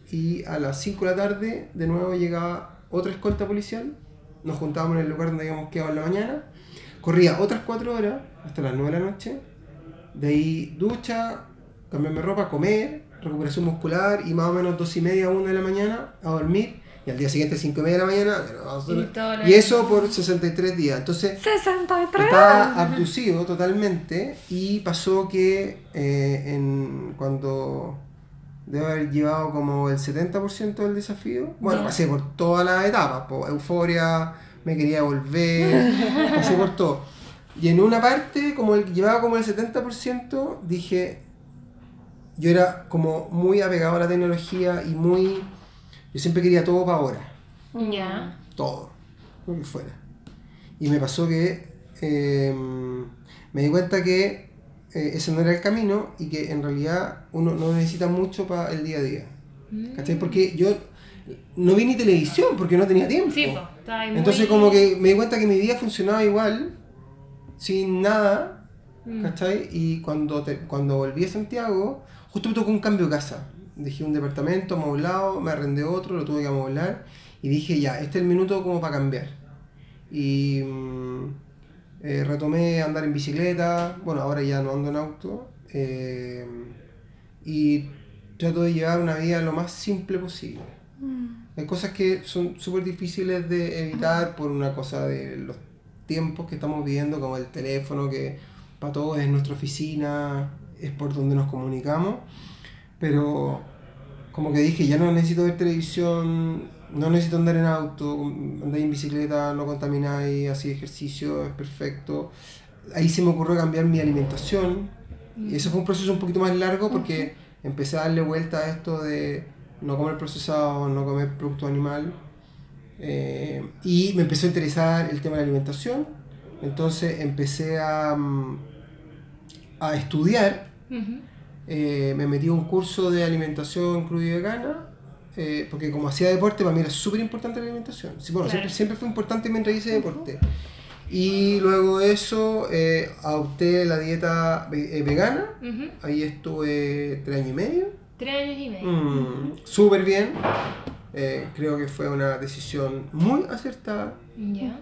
y a las 5 de la tarde de nuevo llegaba otra escolta policial, nos juntábamos en el lugar donde habíamos quedado en la mañana, corría otras 4 horas hasta las 9 de la noche, de ahí ducha, cambiarme ropa, comer, recuperación muscular y más o menos 2:30, 1 de la mañana a dormir y al día siguiente 5:30 de la mañana y eso por 63 días. Entonces 63. estaba abducido totalmente y pasó que cuando debo haber llevado como el 70% del desafío, bueno, pasé por todas las etapas, por euforia, me quería volver, pasé por todo. Y en una parte, como llevaba como el 70%, dije, yo era como muy apegado a la tecnología y yo siempre quería todo para ahora. Ya. Todo, lo que fuera. Y me pasó que me di cuenta que ese no era el camino y que en realidad uno no necesita mucho para el día a día. ¿Cachai? Porque yo no vi ni televisión porque no tenía tiempo. Sí, pues, estaba ahí muy... Entonces como que me di cuenta que mi día funcionaba igual, sin nada, ¿cachai? Y cuando volví a Santiago, justo me tocó un cambio de casa. Dejé un departamento amoblado, me arrendé otro, lo tuve que amoblar y dije ya, este es el minuto como para cambiar. Y retomé a andar en bicicleta, bueno, ahora ya no ando en auto, y trato de llevar una vida lo más simple posible. Hay cosas que son súper difíciles de evitar por una cosa de los tiempos que estamos viviendo, como el teléfono, que para todos es nuestra oficina, es por donde nos comunicamos, pero como que dije, ya no necesito ver televisión, no necesito andar en auto, andar en bicicleta, no contamináis, así ejercicio, es perfecto. Ahí se me ocurrió cambiar mi alimentación, y eso fue un proceso un poquito más largo porque empecé a darle vuelta a esto de no comer procesado, no comer producto animal, y me empezó a interesar el tema de la alimentación. Entonces empecé a estudiar, me metí a un curso de alimentación cruda y vegana, porque como hacía deporte para mí era súper importante la alimentación. Sí, bueno, claro. siempre fue importante mientras hice deporte. Y luego de eso adopté la dieta vegana, ahí estuve 3 años y medio. 3 años y medio. Súper bien. Creo que fue una decisión muy acertada. Ya.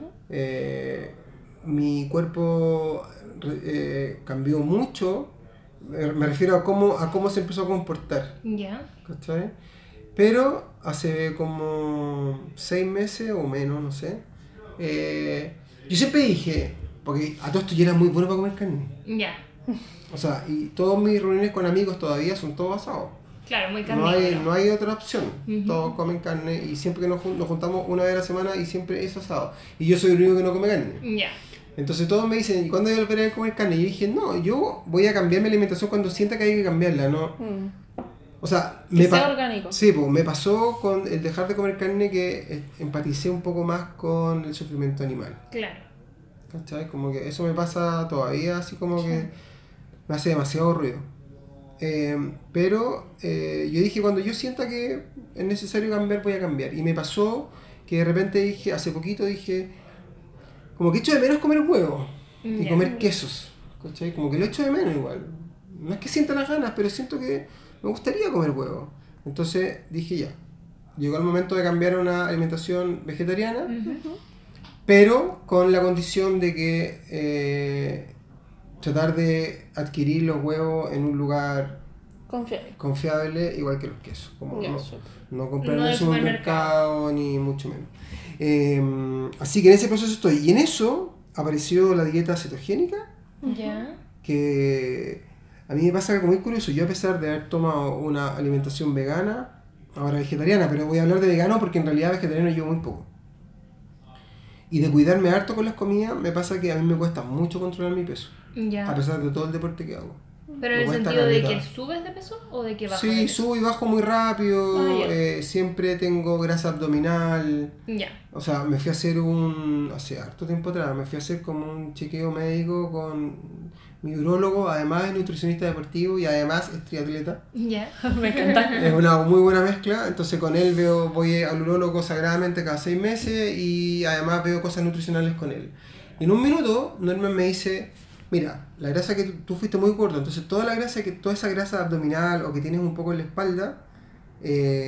Mi cuerpo cambió mucho. Me refiero a cómo se empezó a comportar. Ya. ¿Cachai? Pero hace como 6 meses o menos, no sé. Yo siempre dije, porque a todo esto yo era muy bueno para comer carne. Ya. O sea, y todas mis reuniones con amigos todavía son todos asados. Claro, muy carnívoro. No hay otra opción. Todos comen carne y siempre que nos juntamos una vez a la semana y siempre es asado. Y yo soy el único que no come carne. Ya. Entonces todos me dicen, ¿y cuándo voy a volver a comer carne? Y yo dije, no, yo voy a cambiar mi alimentación cuando sienta que hay que cambiarla, ¿no? O sea, sea orgánico. Sí, pues me pasó con el dejar de comer carne que empaticé un poco más con el sufrimiento animal. Claro. ¿Cachai? Como que eso me pasa todavía, así como que me hace demasiado ruido. Pero yo dije, cuando yo sienta que es necesario cambiar, voy a cambiar. Y me pasó que de repente dije, hace poquito dije, como que echo de menos comer huevos y comer quesos. ¿Cachai? Como que lo echo de menos igual. No es que sienta las ganas, pero siento que me gustaría comer huevos. Entonces dije ya, llegó el momento de cambiar a una alimentación vegetariana, pero con la condición de que tratar de adquirir los huevos en un lugar confiable, igual que los quesos. Como no comprar en el supermercado, ni mucho menos. Así que en ese proceso estoy. Y en eso apareció la dieta cetogénica, que a mí me pasa algo muy curioso. Yo, a pesar de haber tomado una alimentación vegana, ahora vegetariana, pero voy a hablar de vegano porque en realidad vegetariano llevo muy poco. Y de cuidarme harto con las comidas, me pasa que a mí me cuesta mucho controlar mi peso. Ya. A pesar de todo el deporte que hago. ¿Pero en el sentido de que subes de peso o de que bajas de peso? Sí, subo y bajo muy rápido, siempre tengo grasa abdominal. Ya. O sea, me fui a hacer hace harto tiempo atrás, me fui a hacer como un chequeo médico con mi urólogo, además es nutricionista deportivo y además es triatleta. Ya. Me encanta. Es una muy buena mezcla, entonces con él voy al urólogo sagradamente cada 6 meses y además veo cosas nutricionales con él. Y en un minuto, Norman me dice, mira, la grasa que tú fuiste muy gordo, entonces toda esa grasa abdominal o que tienes un poco en la espalda,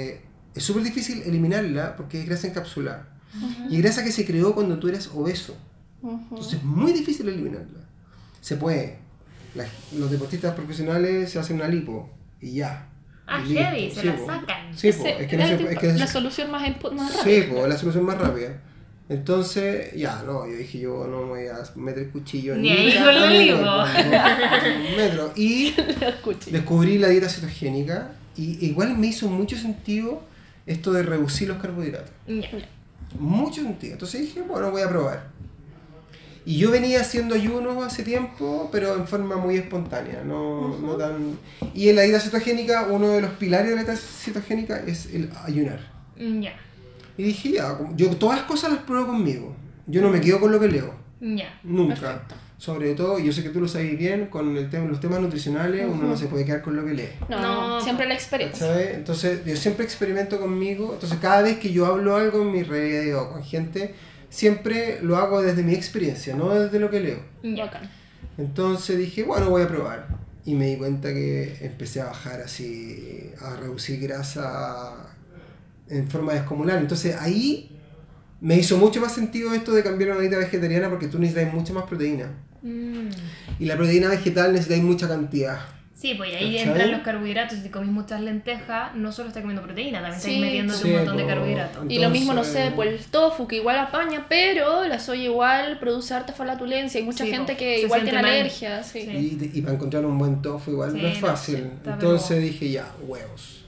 es súper difícil eliminarla porque es grasa encapsulada. Y es grasa que se creó cuando tú eres obeso. Entonces es muy difícil eliminarla. Se puede. Los deportistas profesionales se hacen una lipo y ya. Y heavy, listo. se la sacan. Sí, es que no se, es que la solución más rápida. Sí, la solución más rápida. Entonces, yo dije, yo no me voy a meter el cuchillo ni ahí con la lipo. Metro. Y descubrí la dieta cetogénica y igual me hizo mucho sentido esto de reducir los carbohidratos. Mucho sentido. Entonces dije, bueno, voy a probar. Y yo venía haciendo ayunos hace tiempo, pero en forma muy espontánea, no tan... Y en la dieta cetogénica, uno de los pilares de la dieta cetogénica es el ayunar. Y dije, yo todas las cosas las pruebo conmigo. Yo no me quedo con lo que leo. Nunca. Perfecto. Sobre todo, yo sé que tú lo sabes bien, con los temas nutricionales, uno no se puede quedar con lo que lee. No, siempre la experiencia. ¿Sabes? Entonces, yo siempre experimento conmigo. Entonces, cada vez que yo hablo algo en mis redes o con gente, siempre lo hago desde mi experiencia, no desde lo que leo. Entonces dije, bueno, voy a probar. Y me di cuenta que empecé a bajar así, a reducir grasa en forma descomunal. Entonces ahí me hizo mucho más sentido esto de cambiar a una dieta vegetariana porque tú necesitas mucha más proteína. Y la proteína vegetal necesitas mucha cantidad. Sí, pues ahí entran los carbohidratos. Si comís muchas lentejas, no solo estás comiendo proteína, también estás metiéndote un montón de carbohidratos. Entonces, y lo mismo, no sé, pues el tofu, que igual apaña, pero la soya igual produce harta flatulencia. Hay mucha gente que igual tiene alergias. Y para encontrar un buen tofu igual no es fácil. Entonces dije, ya, huevos.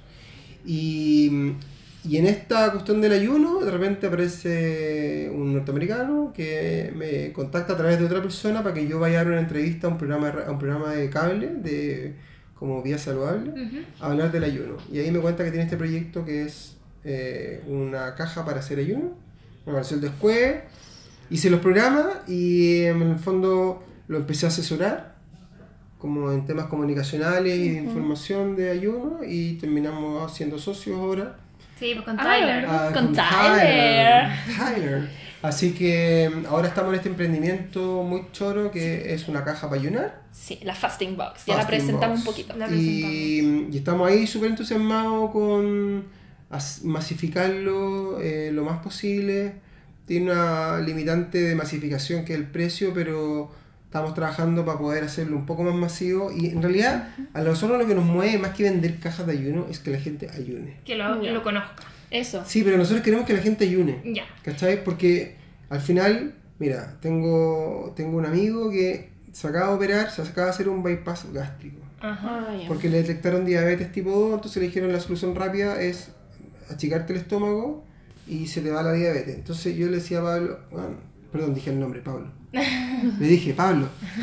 Y en esta cuestión del ayuno, de repente aparece un norteamericano que me contacta a través de otra persona para que yo vaya a dar una entrevista a un programa de cable, como Vía Saludable, a hablar del ayuno. Y ahí me cuenta que tiene este proyecto que es una caja para hacer ayuno, una versión después. Hice los programas y en el fondo lo empecé a asesorar, como en temas comunicacionales y de información de ayuno, y terminamos siendo socios ahora. Sí, pues con Tyler. Con Tyler. Así que ahora estamos en este emprendimiento muy choro que es una caja para ayunar. Sí, la Fasting Box. Ya la presentamos un poquito. Y estamos ahí súper entusiasmados con masificarlo lo más posible. Tiene una limitante de masificación que es el precio, pero estamos trabajando para poder hacerlo un poco más masivo. Y en realidad, a nosotros lo que nos mueve más que vender cajas de ayuno es que la gente ayune. Que lo conozca. Eso. Sí, pero nosotros queremos que la gente ayune. Ya. ¿Cachai? Porque al final, mira, tengo un amigo que se acaba de operar, se acaba de hacer un bypass gástrico. Porque le detectaron diabetes tipo 2, entonces le dijeron la solución rápida es achicarte el estómago y se te va la diabetes. Entonces yo le decía a Pablo, perdón, dije el nombre, Pablo. Le dije, Pablo.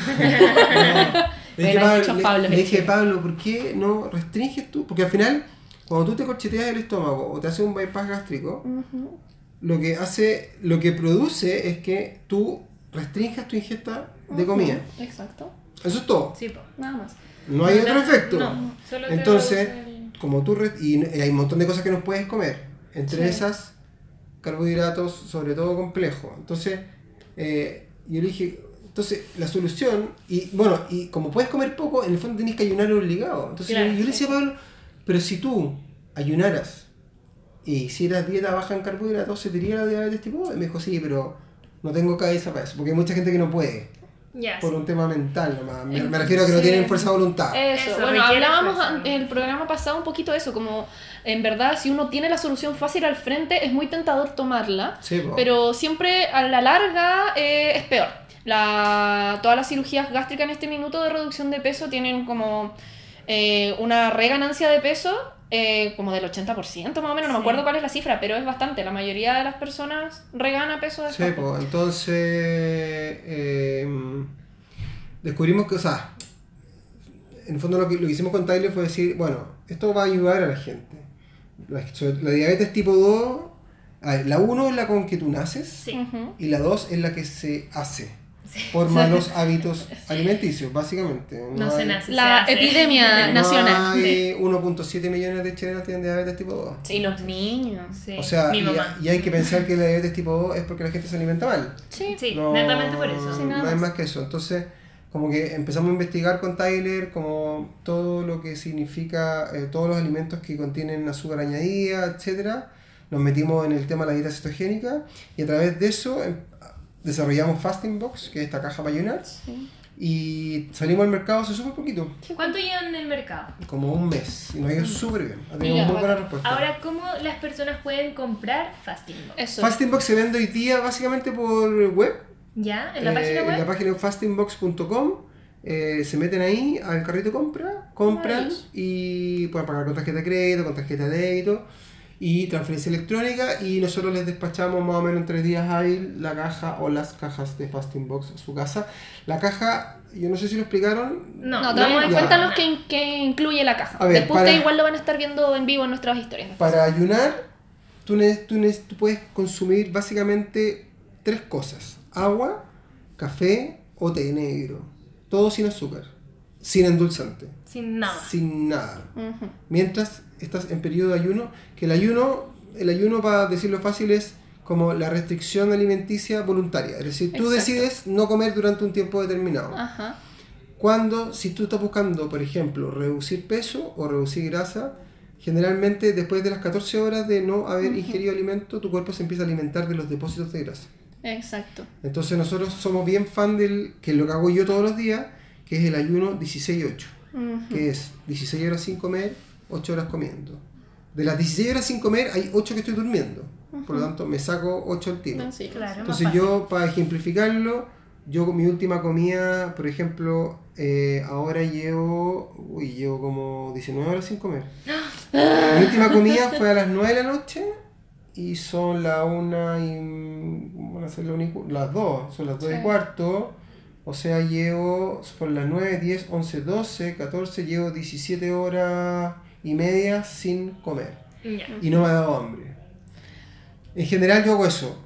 Le dije, Pablo, ¿por qué no restringes tú? Porque al final, cuando tú te corcheteas el estómago o te haces un bypass gástrico, lo que produce es que tú restringas tu ingesta de comida. Exacto. Eso es todo. Sí, po. Nada más. No hay otro efecto. No, solo entonces, como tú y hay un montón de cosas que no puedes comer. Entre esas, carbohidratos, sobre todo complejos. Entonces, yo le dije, entonces la solución, y como puedes comer poco, en el fondo tenés que ayunar obligado. Entonces yo le decía a Pablo, pero si tú ayunaras y hicieras dieta baja en carbohidratos, ¿se te iría la diabetes tipo 2? Y me dijo, sí, pero no tengo cabeza para eso, porque hay mucha gente que no puede. Por un tema mental nomás. Me refiero a que no tienen fuerza de voluntad. Eso. Bueno, hablábamos en el programa pasado un poquito de eso, como en verdad si uno tiene la solución fácil al frente es muy tentador tomarla, pero siempre a la larga es peor. Todas las cirugías gástricas en este minuto de reducción de peso tienen como una reganancia de peso como del 80% más o menos, no me acuerdo cuál es la cifra, pero es bastante. La mayoría de las personas regana peso de entonces descubrimos que, en el fondo lo que hicimos con Tyler fue decir, bueno, esto va a ayudar a la gente. La diabetes tipo 2, la 1 es la con que tú naces, y la 2 es la que se hace. Por malos hábitos alimenticios, básicamente. No se nace. La epidemia nacional. Hay 1.7 millones de chilenos tienen diabetes tipo 2. Sí, los niños. O sea, y hay que pensar que la diabetes tipo 2 es porque la gente se alimenta mal. Sí, netamente por eso. No hay más que eso. Entonces, como que empezamos a investigar con Tyler como todo lo que significa, todos los alimentos que contienen azúcar añadida, etcétera. Nos metimos en el tema de la dieta cetogénica y a través de eso desarrollamos Fasting Box, que es esta caja para ayunar, y salimos al mercado hace súper poquito, ¿Cuánto llevan en el mercado? como un mes, y nos ha ido súper bien, ha tenido muy buena respuesta. Ahora, ¿cómo las personas pueden comprar Fasting Box? Eso. Fasting Box se vende hoy día básicamente por web. ¿Ya? ¿En la página web? En la página fastingbox.com, se meten ahí al carrito de compran Maravilloso. y pueden pagar con tarjeta de crédito, con tarjeta de débito y transferencia electrónica, y nosotros les despachamos más o menos en 3 días hábiles la caja o las cajas de Fasting Box a su casa. La caja, yo no sé si lo explicaron. No, No, todavía ya. cuéntanos qué incluye la caja. A ver, Después para- igual lo van a estar viendo en vivo en nuestras historias. Para ayunar, tú puedes consumir básicamente 3 cosas: agua, café o té negro. Todo sin azúcar, sin endulzante, Sin nada. sin nada. Ujú. Mientras estás en periodo de ayuno, que el ayuno, para decirlo fácil, es como la restricción alimenticia voluntaria. Es decir, tú Exacto. decides no comer durante un tiempo determinado. Ajá. Si tú estás buscando, por ejemplo, reducir peso o reducir grasa, generalmente después de las 14 horas de no haber ingerido alimento, tu cuerpo se empieza a alimentar de los depósitos de grasa. Exacto. Entonces nosotros somos bien fan que es lo que hago yo todos los días, que es el ayuno 16-8, Ujú. que es 16 horas sin comer, 8 horas comiendo. De las 16 horas sin comer hay 8 que estoy durmiendo, por lo tanto me saco 8 al tiro. Sí. Claro, Entonces más fácil. yo, para ejemplificarlo, mi última comida, por ejemplo, ahora llevo como 19 horas sin comer. Mi última comida fue a las 9 de la noche y son las 1 y... van a ser las 2, son las 2 Sí. y cuarto. O sea, fueron las 9, 10, 11, 12, 14, llevo 17 horas y media sin comer. Ya. Y no me ha dado hambre. En general yo hago eso.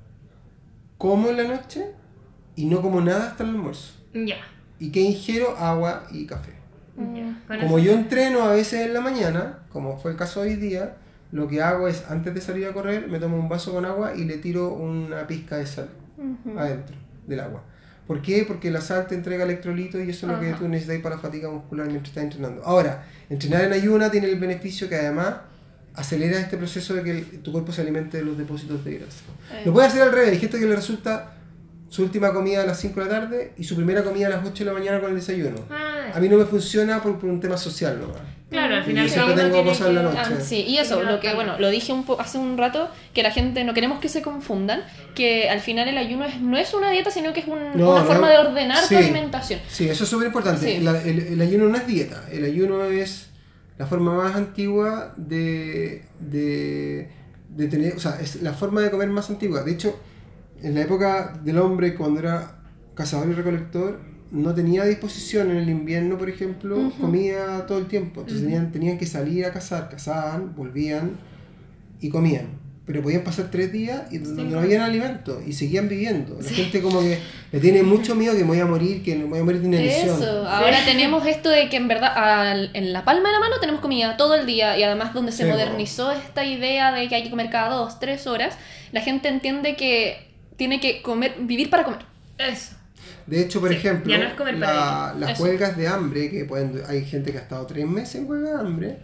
Como en la noche y no como nada hasta el almuerzo. Ya. ¿Y qué ingiero? Agua y café. Ya. Con Como eso- yo entreno a veces en la mañana, como fue el caso hoy día, lo que hago es, antes de salir a correr, me tomo un vaso con agua y le tiro una pizca de sal adentro del agua. ¿Por qué? Porque la sal te entrega electrolitos y eso es lo que Ajá. tú necesitas para fatiga muscular mientras estás entrenando. Ahora, entrenar en ayuna tiene el beneficio que además acelera este proceso de que tu cuerpo se alimente de los depósitos de grasa. Lo puede hacer al revés. Hay gente que le resulta su última comida a las 5 de la tarde y su primera comida a las 8 de la mañana con el desayuno. Ah, A mí no me funciona por un tema social nomás. claro, al Y final siempre uno tengo tiene cosas en la que- noche. Ah, sí, y eso, Hay que lo que adaptarlo. bueno, lo dije hace un rato, que la gente no queremos que se confundan, que al final el ayuno no es una dieta, sino que es una forma de ordenar tu sí. alimentación. Sí, eso es súper importante. Sí. El ayuno no es dieta, el ayuno es la forma más antigua de tener, o sea, es la forma de comer más antigua. De hecho, en la época del hombre, cuando era cazador y recolector, no tenía a disposición en el invierno, por ejemplo, comida todo el tiempo. Entonces tenían que salir a cazar, cazaban, volvían y comían. Pero podían pasar 3 días y donde no habían alimento y seguían viviendo. La gente como que le tiene mucho miedo que me voy a morir, que me voy a morir de inanición. Eso, ahora tenemos esto de que en verdad en la palma de la mano tenemos comida todo el día y además donde se Sí, modernizó esta idea de que hay que comer cada 2, 3 horas, la gente entiende que tiene que comer, vivir para comer. Eso. De hecho, por Sí, ejemplo, ya no es comer para las Eso. huelgas de hambre, hay gente que ha estado 3 meses en huelga de hambre,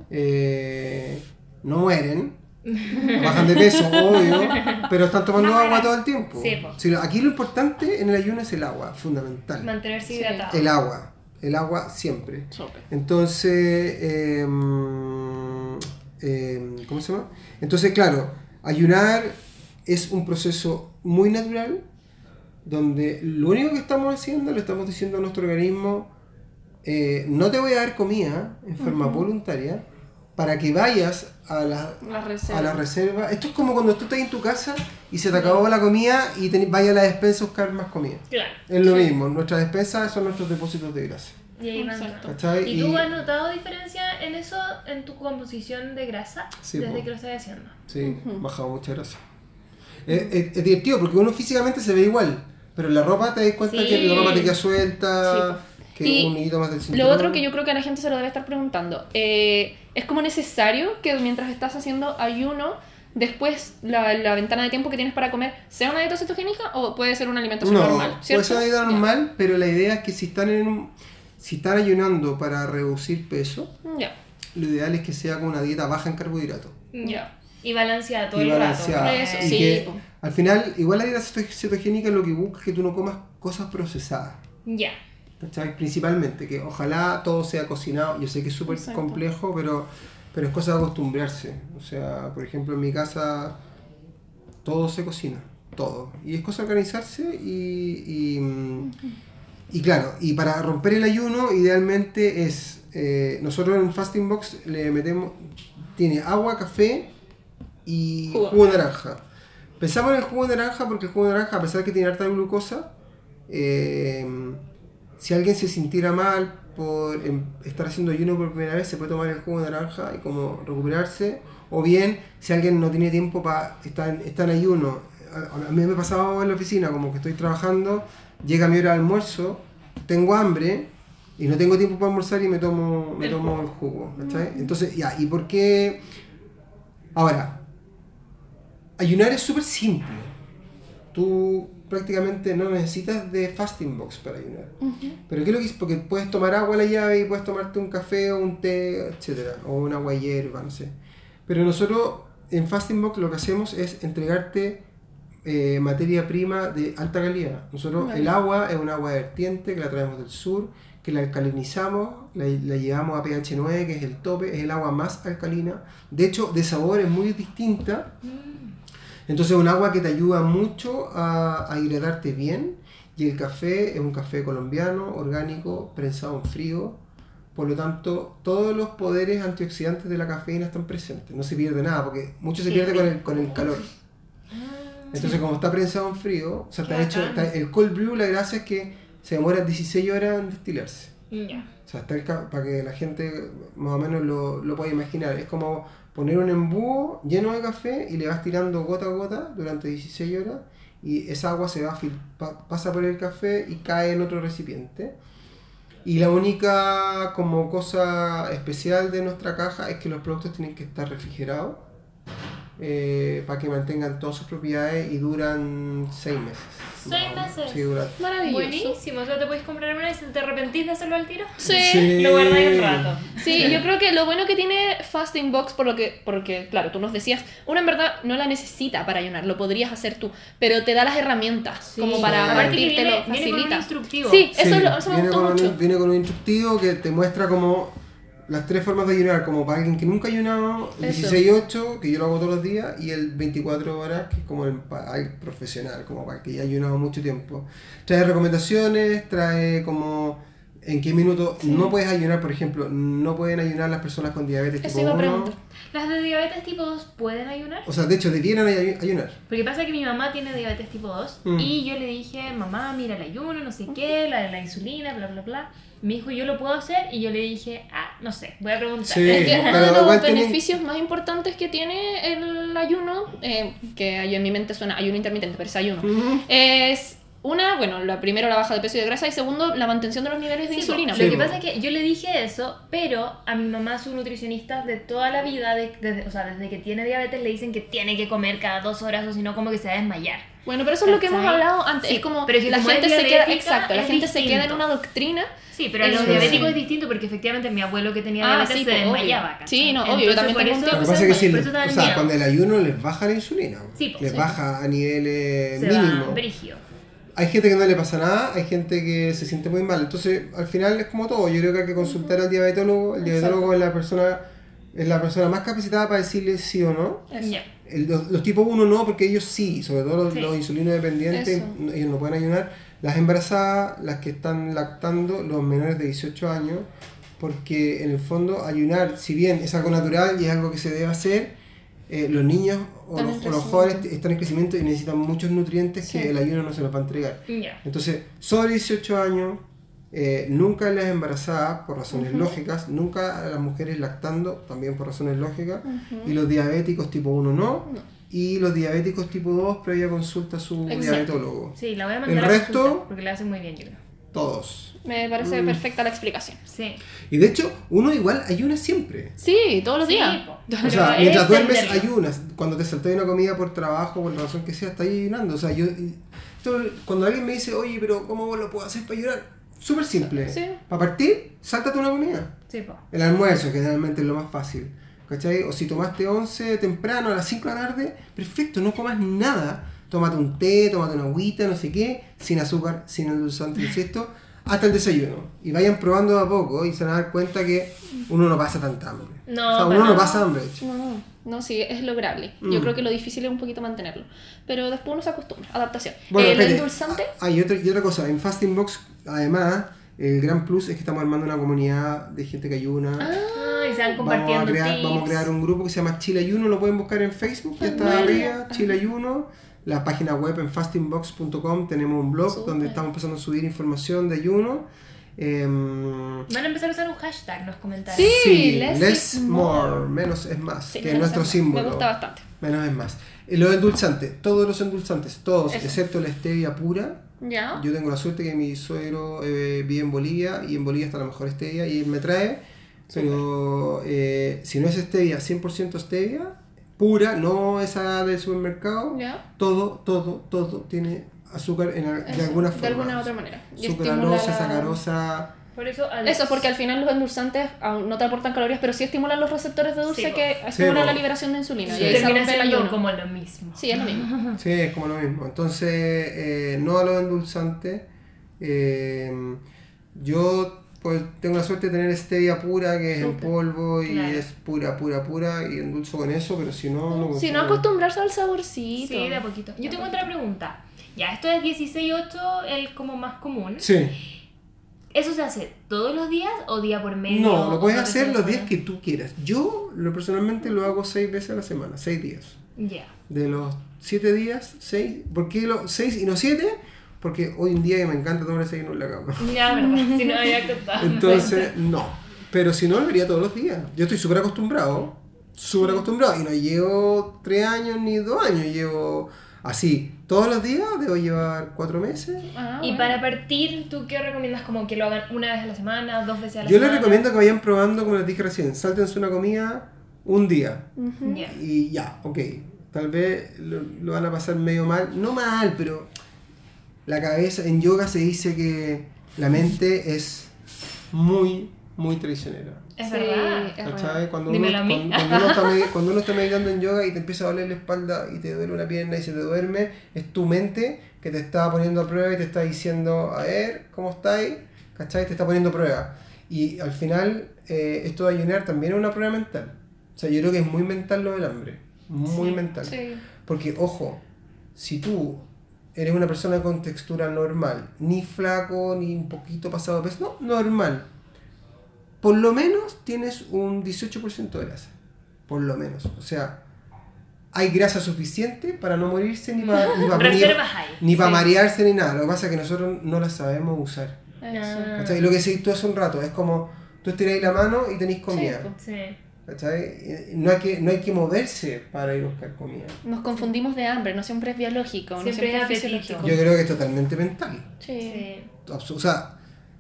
no mueren, bajan de peso, obvio, pero están tomando No agua mueren. todo el tiempo. Sí, po. Sí, aquí lo importante en el ayuno es el agua, fundamental. Mantenerse Sí. hidratado. El agua siempre. Súper. Entonces, ¿cómo se llama? Entonces, claro, ayunar es un proceso muy natural donde lo único que estamos haciendo, le estamos diciendo a nuestro organismo, no te voy a dar comida en forma voluntaria para que vayas a La reserva. a la reserva. Esto es como cuando tú estás en tu casa y se te acabó la comida y vayas a la despensa a buscar más comida. Claro. Es lo mismo, nuestras despensas son nuestros depósitos de grasa. Y ahí van. Exacto. ¿Cachai? ¿Y tú has notado diferencia en eso, en tu composición de grasa? Sí, desde po. que lo estás haciendo. Sí, bajado mucha grasa. Es divertido porque uno físicamente se ve igual, pero en la ropa te das cuenta Sí. que la ropa te queda suelta, que Y un hilito más del cinturón. Lo otro que yo creo que a la gente se lo debe estar preguntando, es como necesario que mientras estás haciendo ayuno después la ventana de tiempo que tienes para comer sea una dieta cetogénica o puede ser una alimentación normal, ¿cierto? Puede ser una dieta normal, pero la idea es que si están ayunando para reducir peso, lo ideal es que sea con una dieta baja en carbohidratos. Y balanceada todo y el balanceada. rato. Eso, Y sí. que, al final, igual la dieta cetogénica lo que busca es que tú no comas cosas procesadas. Ya. ¿Cachai? Principalmente, que ojalá todo sea cocinado. Yo sé que es súper Exacto. complejo, pero es cosa de acostumbrarse. O sea, por ejemplo, en mi casa todo se cocina, todo. Y es cosa de organizarse y claro, y para romper el ayuno, idealmente es, nosotros en Fasting Box le metemos, tiene agua, café y jugo de naranja. Pensamos en el jugo de naranja porque el jugo de naranja, a pesar de que tiene harta glucosa, si alguien se sintiera mal por estar haciendo ayuno por primera vez, se puede tomar el jugo de naranja y como recuperarse. O bien, si alguien no tiene tiempo para estar en ayuno, a mí me pasaba en la oficina, como que estoy trabajando, llega mi hora de almuerzo, tengo hambre y no tengo tiempo para almorzar y me tomo el jugo, ¿cachai? Entonces, ya, ¿y por qué? Ahora, ayunar es súper simple. Tú prácticamente no necesitas de Fasting Box para ayunar. Pero ¿qué es lo que es? Porque puedes tomar agua a la llave y puedes tomarte un café o un té, etcétera, o un agua de hierba, no sé. Pero nosotros en Fasting Box lo que hacemos es entregarte materia prima de alta calidad. Nosotros el agua es un agua vertiente que la traemos del sur, que la alcalinizamos, la llevamos a pH 9, que es el tope, es el agua más alcalina. De hecho, de sabor es muy distinta. Entonces es un agua que te ayuda mucho a hidratarte bien. Y el café es un café colombiano, orgánico, prensado en frío. Por lo tanto, todos los poderes antioxidantes de la cafeína están presentes. No se pierde nada, porque mucho se pierde con el calor. Entonces, como está prensado en frío, o sea, el cold brew, la gracia es que se demora 16 horas en destilarse. O sea, para que la gente más o menos lo pueda imaginar. Es como poner un embudo lleno de café y le vas tirando gota a gota durante 16 horas y esa agua se va pasa por el café y cae en otro recipiente. Y la única como cosa especial de nuestra caja es que los productos tienen que estar refrigerados para que mantengan todas sus propiedades y duran 6 meses. 6 meses. Sí, duran. Maravilloso. Buenísimo. O sea, te puedes comprar una y si te arrepentís de hacerlo al tiro. Sí. Lo guardáis un rato. Sí, yo creo que lo bueno que tiene Fasting Box, porque claro, tú nos decías, uno en verdad no la necesita para ayunar, lo podrías hacer tú, pero te da las herramientas como para Aparte que partirte, lo viene con un facilita. instructivo. Sí, eso me viene gustó mucho. Viene con un instructivo que te muestra como las 3 formas de ayunar, como para alguien que nunca ha ayunado, el 16-8, que yo lo hago todos los días, y el 24 horas, que es como el profesional, como para el que ya ha ayunado mucho tiempo. Trae recomendaciones, trae como en qué minutos no puedes ayunar, por ejemplo, no pueden ayunar las personas con diabetes Eso tipo iba a 1. preguntar. ¿Las de diabetes tipo 2 pueden ayunar? O sea, de hecho, debieran ayunar. Porque pasa que mi mamá tiene diabetes tipo 2 y yo le dije, mamá, mira el ayuno, no sé qué, la insulina, bla, bla, bla. Me dijo, ¿yo lo puedo hacer? Y yo le dije, no sé, voy a preguntar. Sí. Es que uno pero de los igual beneficios más importantes que tiene el ayuno, que en mi mente suena ayuno intermitente, pero es ayuno, es primero la baja de peso y de grasa y segundo, la mantención de los niveles de insulina. Lo que pasa es que yo le dije eso, pero a mi mamá, su nutricionista de toda la vida, desde que tiene diabetes, le dicen que tiene que comer cada 2 horas o si no como que se va a desmayar. Bueno, pero eso es lo que hemos hablado antes. Sí, es como pero que la como gente es se queda, diabética, exacto, la es gente se queda en distinto. una doctrina. Sí, pero a los diabéticos es distinto porque efectivamente mi abuelo que tenía diabetes se desmayaba. ¿cachai? Sí, no, obvio, yo también tengo un tío Lo que que pasa es que por eso te da o sea, miedo. cuando el ayuno les baja la insulina, les baja a niveles Se va mínimos. brígido. Hay gente que no le pasa nada, hay gente que se siente muy mal. Entonces, al final es como todo. Yo creo que hay que consultar al diabetólogo. El diabetólogo es la persona más capacitada para decirle sí o no. Ya. Los tipos 1 no, porque ellos sí, sobre todo los insulinos dependientes, Eso. ellos no pueden ayunar. Las embarazadas, las que están lactando, los menores de 18 años, porque en el fondo ayunar, si bien es algo natural y es algo que se debe hacer, los niños o los jóvenes están en crecimiento y necesitan muchos nutrientes que el ayuno no se los va a entregar. Ya. Entonces, sobre 18 años, nunca a las embarazadas, por razones lógicas, nunca a las mujeres lactando, también por razones lógicas, y los diabéticos tipo 1 no, y los diabéticos tipo 2 previa consulta a su diabetólogo. Sí, la voy a mandar El a resto, consulta porque la hace muy bien, yo creo. todos. Me parece perfecta la explicación. Sí. Y de hecho, uno igual ayuna siempre. Sí, todos los Sí, días. po. O sea, Pero mientras es duermes entenderlo. ayunas. Cuando te saltas una comida por trabajo, por la razón que sea, estás ayunando. O sea, cuando alguien me dice, oye, pero ¿cómo lo puedo hacer para ayunar? Súper simple. Sí. Para partir, sáltate una comida. Sí, po. El almuerzo, que generalmente es lo más fácil. ¿Cachai? O si tomaste 11 temprano a las 5 de la tarde, perfecto, no comas nada. Tómate un té, tómate una agüita, no sé qué, sin azúcar, sin endulzante, insisto, hasta el desayuno. Y vayan probando de a poco y se van a dar cuenta que uno no pasa tanta hambre. No, o sea, pero uno no no. pasa hambre, de hecho. No, sí, es lograble. Yo creo que lo difícil es un poquito mantenerlo. Pero después uno se acostumbra. Adaptación. Bueno, El espérate. endulzante. Y otra cosa, en Fasting Box, además, el gran plus es que estamos armando una comunidad de gente que ayuna. Y se van compartiendo Vamos a crear un grupo que se llama Chile Ayuno, lo pueden buscar en Facebook, ya está arriba, Chile Ayuno. La página web en fastingbox.com, tenemos un blog donde estamos empezando a subir información de ayuno. Van a empezar a usar un hashtag en los comentarios. Sí, less less is is more, menos es más, Sí, que es menos nuestro es más. símbolo. Me gusta bastante. Menos es más. Los endulzantes, todos los endulzantes, todos, Eso. excepto la stevia pura. ¿Ya? Yo tengo la suerte que mi suegro vive en Bolivia y en Bolivia está la mejor stevia y él me trae, pero si no es stevia, 100% stevia, pura, no esa del supermercado, ¿Ya? todo tiene azúcar de Eso, alguna forma. De alguna otra manera. Y Sucralosa, estimula la- sacarosa. Por eso, Eso, porque al final los endulzantes aún no te aportan calorías, pero sí estimulan los receptores de dulce Sí, po. que Sí, estimulan po. la liberación de insulina. Sí. Y ahí se termina rompe el siendo ayuno. como lo mismo. Sí, es lo mismo. Sí, es como lo mismo. Entonces, no a los endulzantes. Yo pues tengo la suerte de tener stevia pura, que es en Súper. polvo y Claro. es pura, y endulzo con eso, pero si no, no Si no, consumo. acostumbrarse al saborcito. Sí, de a poquito. Yo tengo otra pregunta. Ya, esto es 16-8, el como más común. Sí. ¿Eso se hace todos los días o día por medio? No, lo puedes o hacer veces los a la días que tú quieras. Yo personalmente lo hago 6 veces a la semana, 6 días. semana? Ya. De los 7 días, 6. ¿Por qué 6 y no 7? Porque hoy en día me encanta tomar desayuno en la cama. Ya, verdad. Si no había contado. Entonces, no. Pero si no, lo haría todos los días. Yo estoy súper acostumbrado. Y no llevo 3 años ni 2 años. Llevo así. Todos los días debo llevar 4 meses. Ah, Y bueno. para partir, ¿tú qué recomiendas? ¿Como que lo hagan una vez a la semana, 2 veces a la Yo semana? les recomiendo que vayan probando, como les dije recién. Sáltense una comida un día. Ya. Y ya, ok. Tal vez lo van a pasar medio mal. No mal, pero la cabeza, en yoga se dice que la mente es muy traicionera. Es Sí, verdad. es ¿Cachai? real. Cuando Dímelo a mí. cuando uno está meditando en yoga y te empieza a doler la espalda y te duele una pierna y se te duerme, es tu mente que te está poniendo a prueba y te está diciendo, a ver, ¿cómo estáis? ¿Cachai? Te está poniendo a prueba. Y al final, esto de ayunar también es una prueba mental. O sea, yo creo que es muy mental lo del hambre. Muy mental. Sí. Porque, ojo, si tú eres una persona con textura normal, ni flaco, ni un poquito pasado de peso, no, normal, por lo menos tienes un 18% de grasa. Por lo menos. O sea, hay grasa suficiente para no morirse ni para Reservas hay. ni para Sí. marearse ni nada. Lo que pasa es que nosotros no la sabemos usar. Eso. ¿Cachai? Y lo que decís tú hace un rato es como tú estiráis la mano y tenéis comida. pues. Sí. ¿Cachai? No hay que moverse para ir a buscar comida. Nos confundimos de hambre, no siempre es biológico, no Siempre siempre es es apetito. fisiológico. Yo creo que es totalmente mental. Sí. Sí. O sea,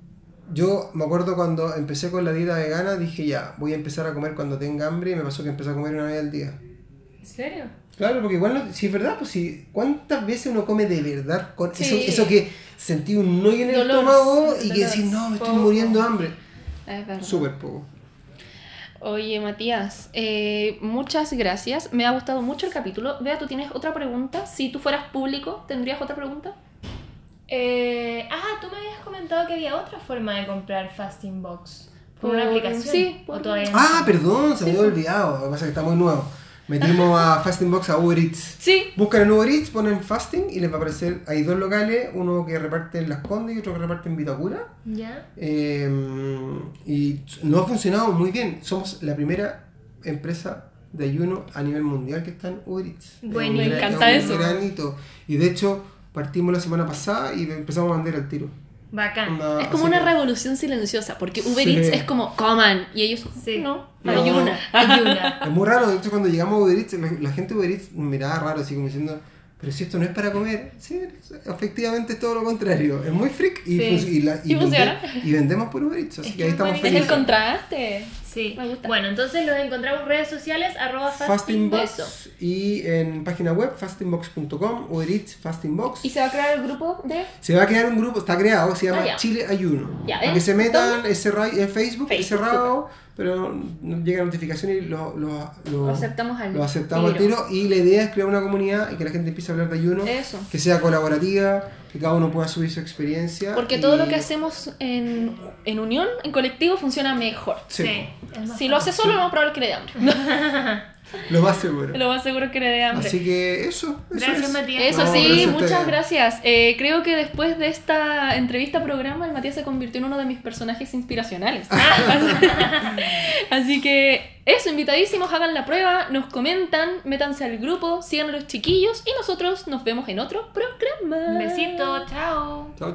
yo me acuerdo cuando empecé con la dieta vegana, dije ya, voy a empezar a comer cuando tenga hambre y me pasó que empecé a comer una vez al día. ¿En serio? Claro, porque igual, si es verdad, pues si, ¿cuántas veces uno come de verdad? Con Sí. eso que sentí un hoyo en el Dolor, estómago y que dolor. decís, no, me estoy Poco. muriendo de hambre. Es verdad. Súper poco. Oye, Matías, muchas gracias. Me ha gustado mucho el capítulo. Vea, ¿tú tienes otra pregunta? Si tú fueras público, ¿tendrías otra pregunta? Tú me habías comentado que había otra forma de comprar Fasting Box. ¿Por una Por- aplicación? sí, ¿O por- todavía no? Ah, perdón, se me había olvidado. Lo que pasa es que está muy nuevo. Metimos a Fasting Box a Uber Eats. Sí. Buscan en Uber Eats, ponen Fasting y les va a aparecer. Hay 2 locales, uno que reparte en Las Condes y otro que reparte en Vitacura. ¿Ya? Y nos ha funcionado muy bien. Somos la primera empresa de ayuno a nivel mundial que está en Uber Eats. Bueno, me Es un encanta es eso. un gran hito. Y de hecho, partimos la semana pasada y empezamos a vender al tiro. Bacán. Onda, Es como así una que- revolución silenciosa, porque Uber Sí. Eats es como, coman, y ellos, Sí. no, No. ayuna. Ayuda. Es muy raro, de hecho cuando llegamos a Uber Eats, la gente de Uber Eats me miraba raro, así como diciendo, pero si esto no es para comer, sí, efectivamente es todo lo contrario. Es muy freak y, Sí. Y funciona. y vendemos por Uber Eats, así Es que que ahí es estamos buenísimo. Es el felices. contraste. Sí. Me gusta. Bueno, entonces los encontramos en redes sociales, @fastingbox. Fastingbox y en página web fastingbox.com, Uber Eats, Fastingbox. ¿Y se va a crear el grupo de...? Se va a crear un grupo, está creado, se llama ya. Chile Ayuno. Ya, Para que se metan, ¿dónde? es cerrado, en Facebook, es Facebook, cerrado, pero no llega notificación y lo aceptamos al al tiro. Y la idea es crear una comunidad y que la gente empiece a hablar de ayuno, Eso. que sea colaborativa, que cada uno pueda subir su experiencia. Porque y- todo lo que hacemos en unión, en colectivo, funciona mejor. Sí, es más Si lo hace solo, lo más probable es que le dé hambre. lo más seguro. Lo más seguro es que le dé hambre. Así que eso Gracias, es. Matías. Eso No, sí, gracias a muchas ustedes. gracias. Creo que después de esta entrevista programa, el Matías se convirtió en uno de mis personajes inspiracionales. Así que eso, invitadísimos, hagan la prueba, nos comentan, métanse al grupo, sigan a los chiquillos y nosotros nos vemos en otro programa. Un besito, chao.